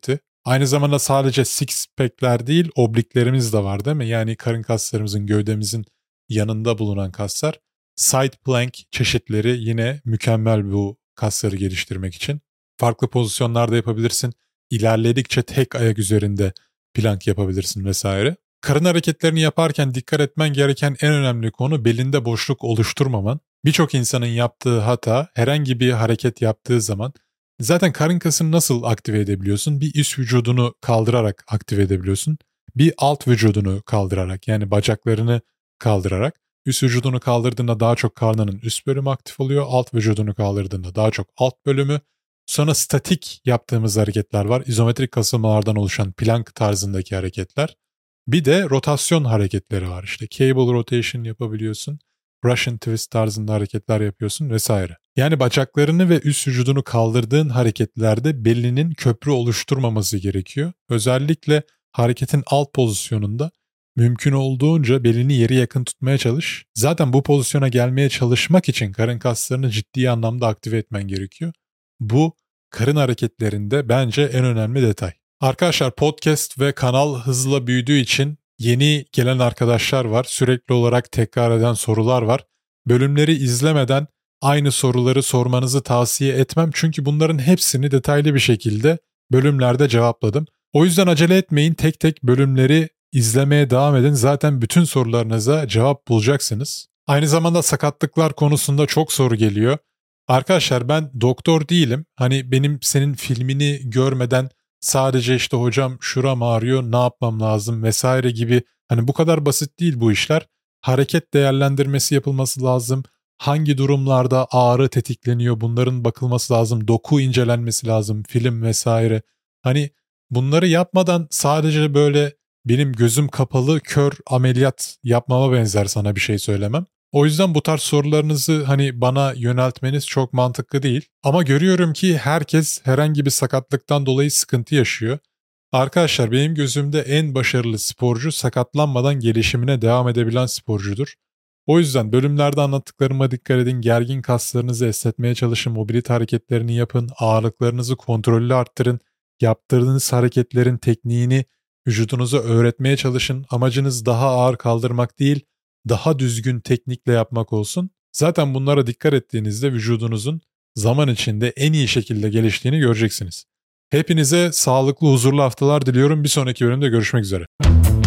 Aynı zamanda sadece six pack'ler değil, obliklerimiz de var değil mi? Yani karın kaslarımızın, gövdemizin yanında bulunan kaslar. Side plank çeşitleri yine mükemmel bu kasları geliştirmek için. Farklı pozisyonlarda yapabilirsin. İlerledikçe tek ayak üzerinde plank yapabilirsin vesaire. Karın hareketlerini yaparken dikkat etmen gereken en önemli konu belinde boşluk oluşturmaman. Birçok insanın yaptığı hata herhangi bir hareket yaptığı zaman zaten karın kasını nasıl aktive edebiliyorsun? Bir üst vücudunu kaldırarak aktive edebiliyorsun. Bir alt vücudunu kaldırarak yani bacaklarını kaldırarak. Üst vücudunu kaldırdığında daha çok karnının üst bölümü aktif oluyor. Alt vücudunu kaldırdığında daha çok alt bölümü. Sonra statik yaptığımız hareketler var. İzometrik kasılmalardan oluşan plank tarzındaki hareketler. Bir de rotasyon hareketleri var. İşte cable rotation yapabiliyorsun. Russian twist tarzında hareketler yapıyorsun vesaire. Yani bacaklarını ve üst vücudunu kaldırdığın hareketlerde belinin köprü oluşturmaması gerekiyor. Özellikle hareketin alt pozisyonunda mümkün olduğunca belini yere yakın tutmaya çalış. Zaten bu pozisyona gelmeye çalışmak için karın kaslarını ciddi anlamda aktive etmen gerekiyor. Bu karın hareketlerinde bence en önemli detay. Arkadaşlar podcast ve kanal hızla büyüdüğü için yeni gelen arkadaşlar var. Sürekli olarak tekrar eden sorular var. Bölümleri izlemeden aynı soruları sormanızı tavsiye etmem. Çünkü bunların hepsini detaylı bir şekilde bölümlerde cevapladım. O yüzden acele etmeyin. Tek tek bölümleri izlemeye devam edin. Zaten bütün sorularınıza cevap bulacaksınız. Aynı zamanda sakatlıklar konusunda çok soru geliyor. Arkadaşlar ben doktor değilim. Hani benim senin filmini görmeden sadece işte hocam şuram ağrıyor, ne yapmam lazım vesaire gibi hani bu kadar basit değil bu işler. Hareket değerlendirmesi yapılması lazım. Hangi durumlarda ağrı tetikleniyor bunların bakılması lazım. Doku incelenmesi lazım, film vesaire. Hani bunları yapmadan sadece böyle benim gözüm kapalı kör ameliyat yapmama benzer sana bir şey söylemem. O yüzden bu tarz sorularınızı hani bana yöneltmeniz çok mantıklı değil. Ama görüyorum ki herkes herhangi bir sakatlıktan dolayı sıkıntı yaşıyor. Arkadaşlar benim gözümde en başarılı sporcu sakatlanmadan gelişimine devam edebilen sporcudur. O yüzden bölümlerde anlattıklarıma dikkat edin, gergin kaslarınızı esnetmeye çalışın, mobilite hareketlerini yapın, ağırlıklarınızı kontrollü arttırın, yaptırdığınız hareketlerin tekniğini vücudunuza öğretmeye çalışın. Amacınız daha ağır kaldırmak değil, daha düzgün teknikle yapmak olsun. Zaten bunlara dikkat ettiğinizde vücudunuzun zaman içinde en iyi şekilde geliştiğini göreceksiniz. Hepinize sağlıklı, huzurlu haftalar diliyorum. Bir sonraki bölümde görüşmek üzere.